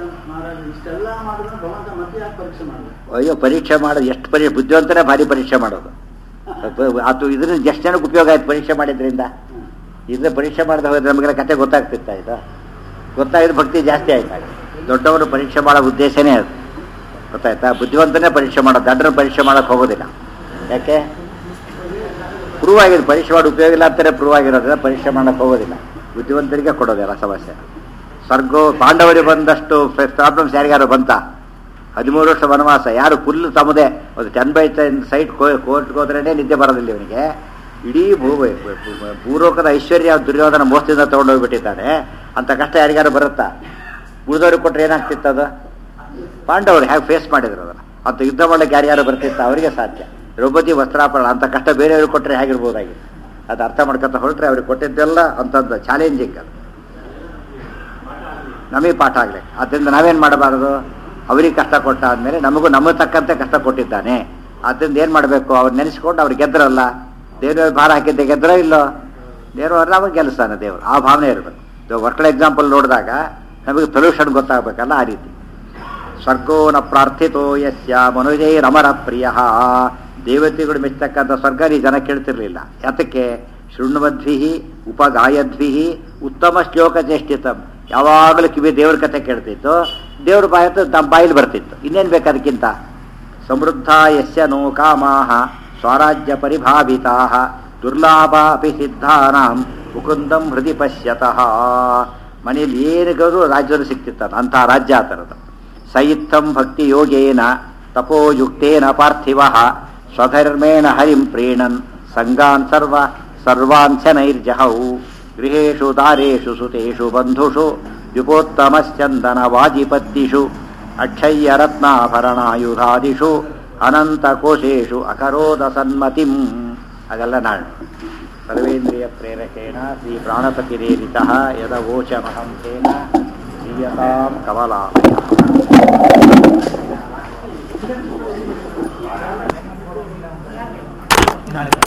ಅಯ್ಯೋ ಪರೀಕ್ಷೆ ಮಾಡೋದು ಎಷ್ಟು ಪರೀಕ್ಷೆ, ಬುದ್ಧಿವಂತನೇ ಭಾರಿ ಪರೀಕ್ಷೆ ಮಾಡೋದು. ಅದು ಇದರಿಂದ ಎಷ್ಟು ಜನಕ್ಕೆ ಉಪಯೋಗ ಆಯ್ತು ಪರೀಕ್ಷೆ ಮಾಡಿದ್ರಿಂದ. ಇದನ್ನ ಪರೀಕ್ಷೆ ಮಾಡಿದ ಹೋದ್ರೆ ನಮಗೆಲ್ಲ ಕತೆ ಗೊತ್ತಾಗ್ತಿತ್ತ, ಇದು ಗೊತ್ತಾಗಿದ್ದು ಭಕ್ತಿ ಜಾಸ್ತಿ ಆಯ್ತಾಗ. ದೊಡ್ಡವರು ಪರೀಕ್ಷೆ ಮಾಡೋ ಉದ್ದೇಶನೇ ಅದು, ಗೊತ್ತಾಯ್ತಾ. ಬುದ್ಧಿವಂತನೇ ಪರೀಕ್ಷೆ ಮಾಡೋದು, ದಡ್ಡರ ಪರೀಕ್ಷೆ ಮಾಡೋಕ್ಕೆ ಹೋಗೋದಿಲ್ಲ. ಯಾಕೆ? ಪ್ರೂವ್ ಆಗಿದೆ, ಪರೀಕ್ಷೆ ಮಾಡಿ ಉಪಯೋಗ ಇಲ್ಲ ಅಂತಾರೆ. ಪ್ರೂವ್ ಆಗಿರೋದ್ರಿಂದ ಪರೀಕ್ಷೆ ಮಾಡೋಕ್ಕೆ ಹೋಗೋದಿಲ್ಲ, ಬುದ್ಧಿವಂತರಿಗೆ ಕೊಡೋದಿಲ್ಲ ಸಮಸ್ಯೆ. ಸ್ವರ್ಗೋ ಪಾಂಡವರಿಗೆ ಬಂದಷ್ಟು ಪ್ರಾಬ್ಲಮ್ಸ್ ಯಾರಿಗಾರು ಬಂತ? ಹದಿಮೂರು ವರ್ಷ ವನವಾಸ, ಯಾರು ಫುಲ್ ತಮ್ಮದೇ ಒಂದು ಟೆನ್ ಬೈ ಟೆನ್ ಸೈಟ್ ಕೋರ್ಟ್ಗೆ ಹೋದ್ರೇ ನಿದ್ದೆ ಬರೋದಿಲ್ಲ ಇವನಿಗೆ. ಇಡೀ ಭೂ ಭೂಲೋಕದ ಐಶ್ವರ್ಯ ದುರ್ಯೋಧನ ಮೋಸದಿಂದ ತೊಗೊಂಡೋಗ್ಬಿಟ್ಟಿದ್ದಾನೆ. ಅಂತ ಕಷ್ಟ ಯಾರಿಗಾರು ಬರುತ್ತಾ? ಉಳಿದವ್ರಿಗೆ ಕೊಟ್ಟರೆ ಏನಾಗ್ತಿತ್ತು ಅದು? ಪಾಂಡವರು ಹೇಗೆ ಫೇಸ್ ಮಾಡಿದ್ರು ಅದನ್ನು. ಅಂತ ಯುದ್ಧ ಮಾಡಕ್ಕೆ ಯಾರ್ಯಾರು ಬರ್ತಿತ್ತ ಅವರಿಗೆ ಸಾಧ್ಯ. ದ್ರೌಪದಿ ವಸ್ತ್ರಾಪರಣ ಅಂತ ಕಷ್ಟ ಬೇರೆಯವ್ರಿಗೆ ಕೊಟ್ಟರೆ ಹೇಗಿರ್ಬೋದಾಗಿತ್ತು. ಅದು ಅರ್ಥ ಮಾಡ್ಕೊತ ಹೊರಟ್ರೆ ಅವ್ರಿಗೆ ಕೊಟ್ಟಿದ್ದೆಲ್ಲ ಅಂಥದ್ದು ಚಾಲೆಂಜಿಂಗ್. ಅದು ನಮಗೆ ಪಾಠ ಆಗಬೇಕು. ಆದ್ದರಿಂದ ನಾವೇನು ಮಾಡಬಾರದು? ಅವ್ರಿಗೆ ಕಷ್ಟ ಕೊಟ್ಟ ಆದಮೇಲೆ ನಮಗೂ ನಮ್ಮ ತಕ್ಕಂತೆ ಕಷ್ಟ ಕೊಟ್ಟಿದ್ದಾನೆ. ಆದ್ದರಿಂದ ಏನು ಮಾಡಬೇಕು? ಅವ್ರು ನೆನೆಸ್ಕೊಂಡು ಅವ್ರು ಗೆದ್ರಲ್ಲ, ದೇವ್ರ ಭಾರ ಹಾಕಿದ್ದೆ ಗೆದ್ರೋ ಇಲ್ಲೋ, ದೇವ್ರು ಅವಾಗ ಗೆಲ್ಲಿಸ್ತಾನೆ ದೇವರು. ಆ ಭಾವನೆ ಇರಬೇಕು. ವರ್ಕಳ ಎಕ್ಸಾಂಪಲ್ ನೋಡಿದಾಗ ನಮಗೆ ಸೊಲ್ಯೂಷನ್ ಗೊತ್ತಾಗಬೇಕಲ್ಲ, ಆ ರೀತಿ. ಸ್ವರ್ಗೋ ನ ಪ್ರಾರ್ಥಿತೋ ಯಸ್ಯ ಮನುಜೈರಮರ ಪ್ರಿಯ. ದೇವತೆಗಳು ಮೆಚ್ಚತಕ್ಕಂಥ ಸ್ವರ್ಗ ಈ ಜನ ಕೇಳ್ತಿರ್ಲಿಲ್ಲ. ಯಾತಕ್ಕೆ? ಶೃಣ್ವದ್ಭಿ ಉಪಗಾಯದ್ಭಿ ಉತ್ತಮ ಶ್ಲೋಕ ಚೇಷ್ಟಿತಂ. ಯಾವಾಗಲೂ ಕಿವಿ ದೇವ್ರ ಕಥೆ ಕೇಳ್ತಿತ್ತು, ದೇವ್ರ ಬಾಯಿ ತಮ್ಮ ಬಾಯಿಲಿ ಬರ್ತಿತ್ತು. ಇನ್ನೇನು ಬೇಕು ಅದಕ್ಕಿಂತ? ಸಮೃದ್ಧ ಯಸ್ಯ ನೋ ಕಾಮಾಹ ಸ್ವರಾಜ್ಯ ಪರಿಭಾವಿತಾ ದುರ್ಲಾಭ ಅಪಿ ಸಿದ್ಧಾನಾಂ ಮುಕುಂದಂ ಹೃದಯ ಪಶ್ಯತಃ. ಮನೆಯಲ್ಲಿ ಏನಿಗೂ ರಾಜ್ಯದಲ್ಲಿ ಸಿಕ್ತಿತ್ತ ಅಂತಹ ರಾಜ್ಯ ಆ ಥರದ್ದು. ಸಯಿತ್ತಂ ಭಕ್ತಿ ಯೋಗೇನ ತಪೋಯುಕ್ತೇನ ಪಾರ್ಥಿವ ಸ್ವಧರ್ಮೇಣ ಹರಿಂ ಪ್ರೀಣನ್ ಸಂಗಾನ್ ಸರ್ವ ಸರ್ವಾನ್ ಶನೈರ್ಜಹೌ ಗೃಹೇಶು ದಾರೇಶು ಸುತೇಷು ಬಂಧುಷು ಯುಗೋತ್ತಮಶ್ಚಂದನ ವಾಜಿಪತ್ತಿಷು ಅಕ್ಷಯ್ಯ ರತ್ನಾಭರಣಾಯುಧಾದಿಷು ಅನಂತ ಕೋಶೇಷು ಅಕರೋದ ಸನ್ಮತಿಂ. ಅದೆಲ್ಲ ನಾಳೆ ಸರ್ವೇಂದ್ರಿಯ ಪ್ರೇರಕೇಣ ಶ್ರೀ ಪ್ರಾಣಪತಿರೇರಿತಃ ಯದವೋಚಮಹಂ ತೇನ ಶ್ರೀಯತಾಂ ಕಮಲಾಲಯ.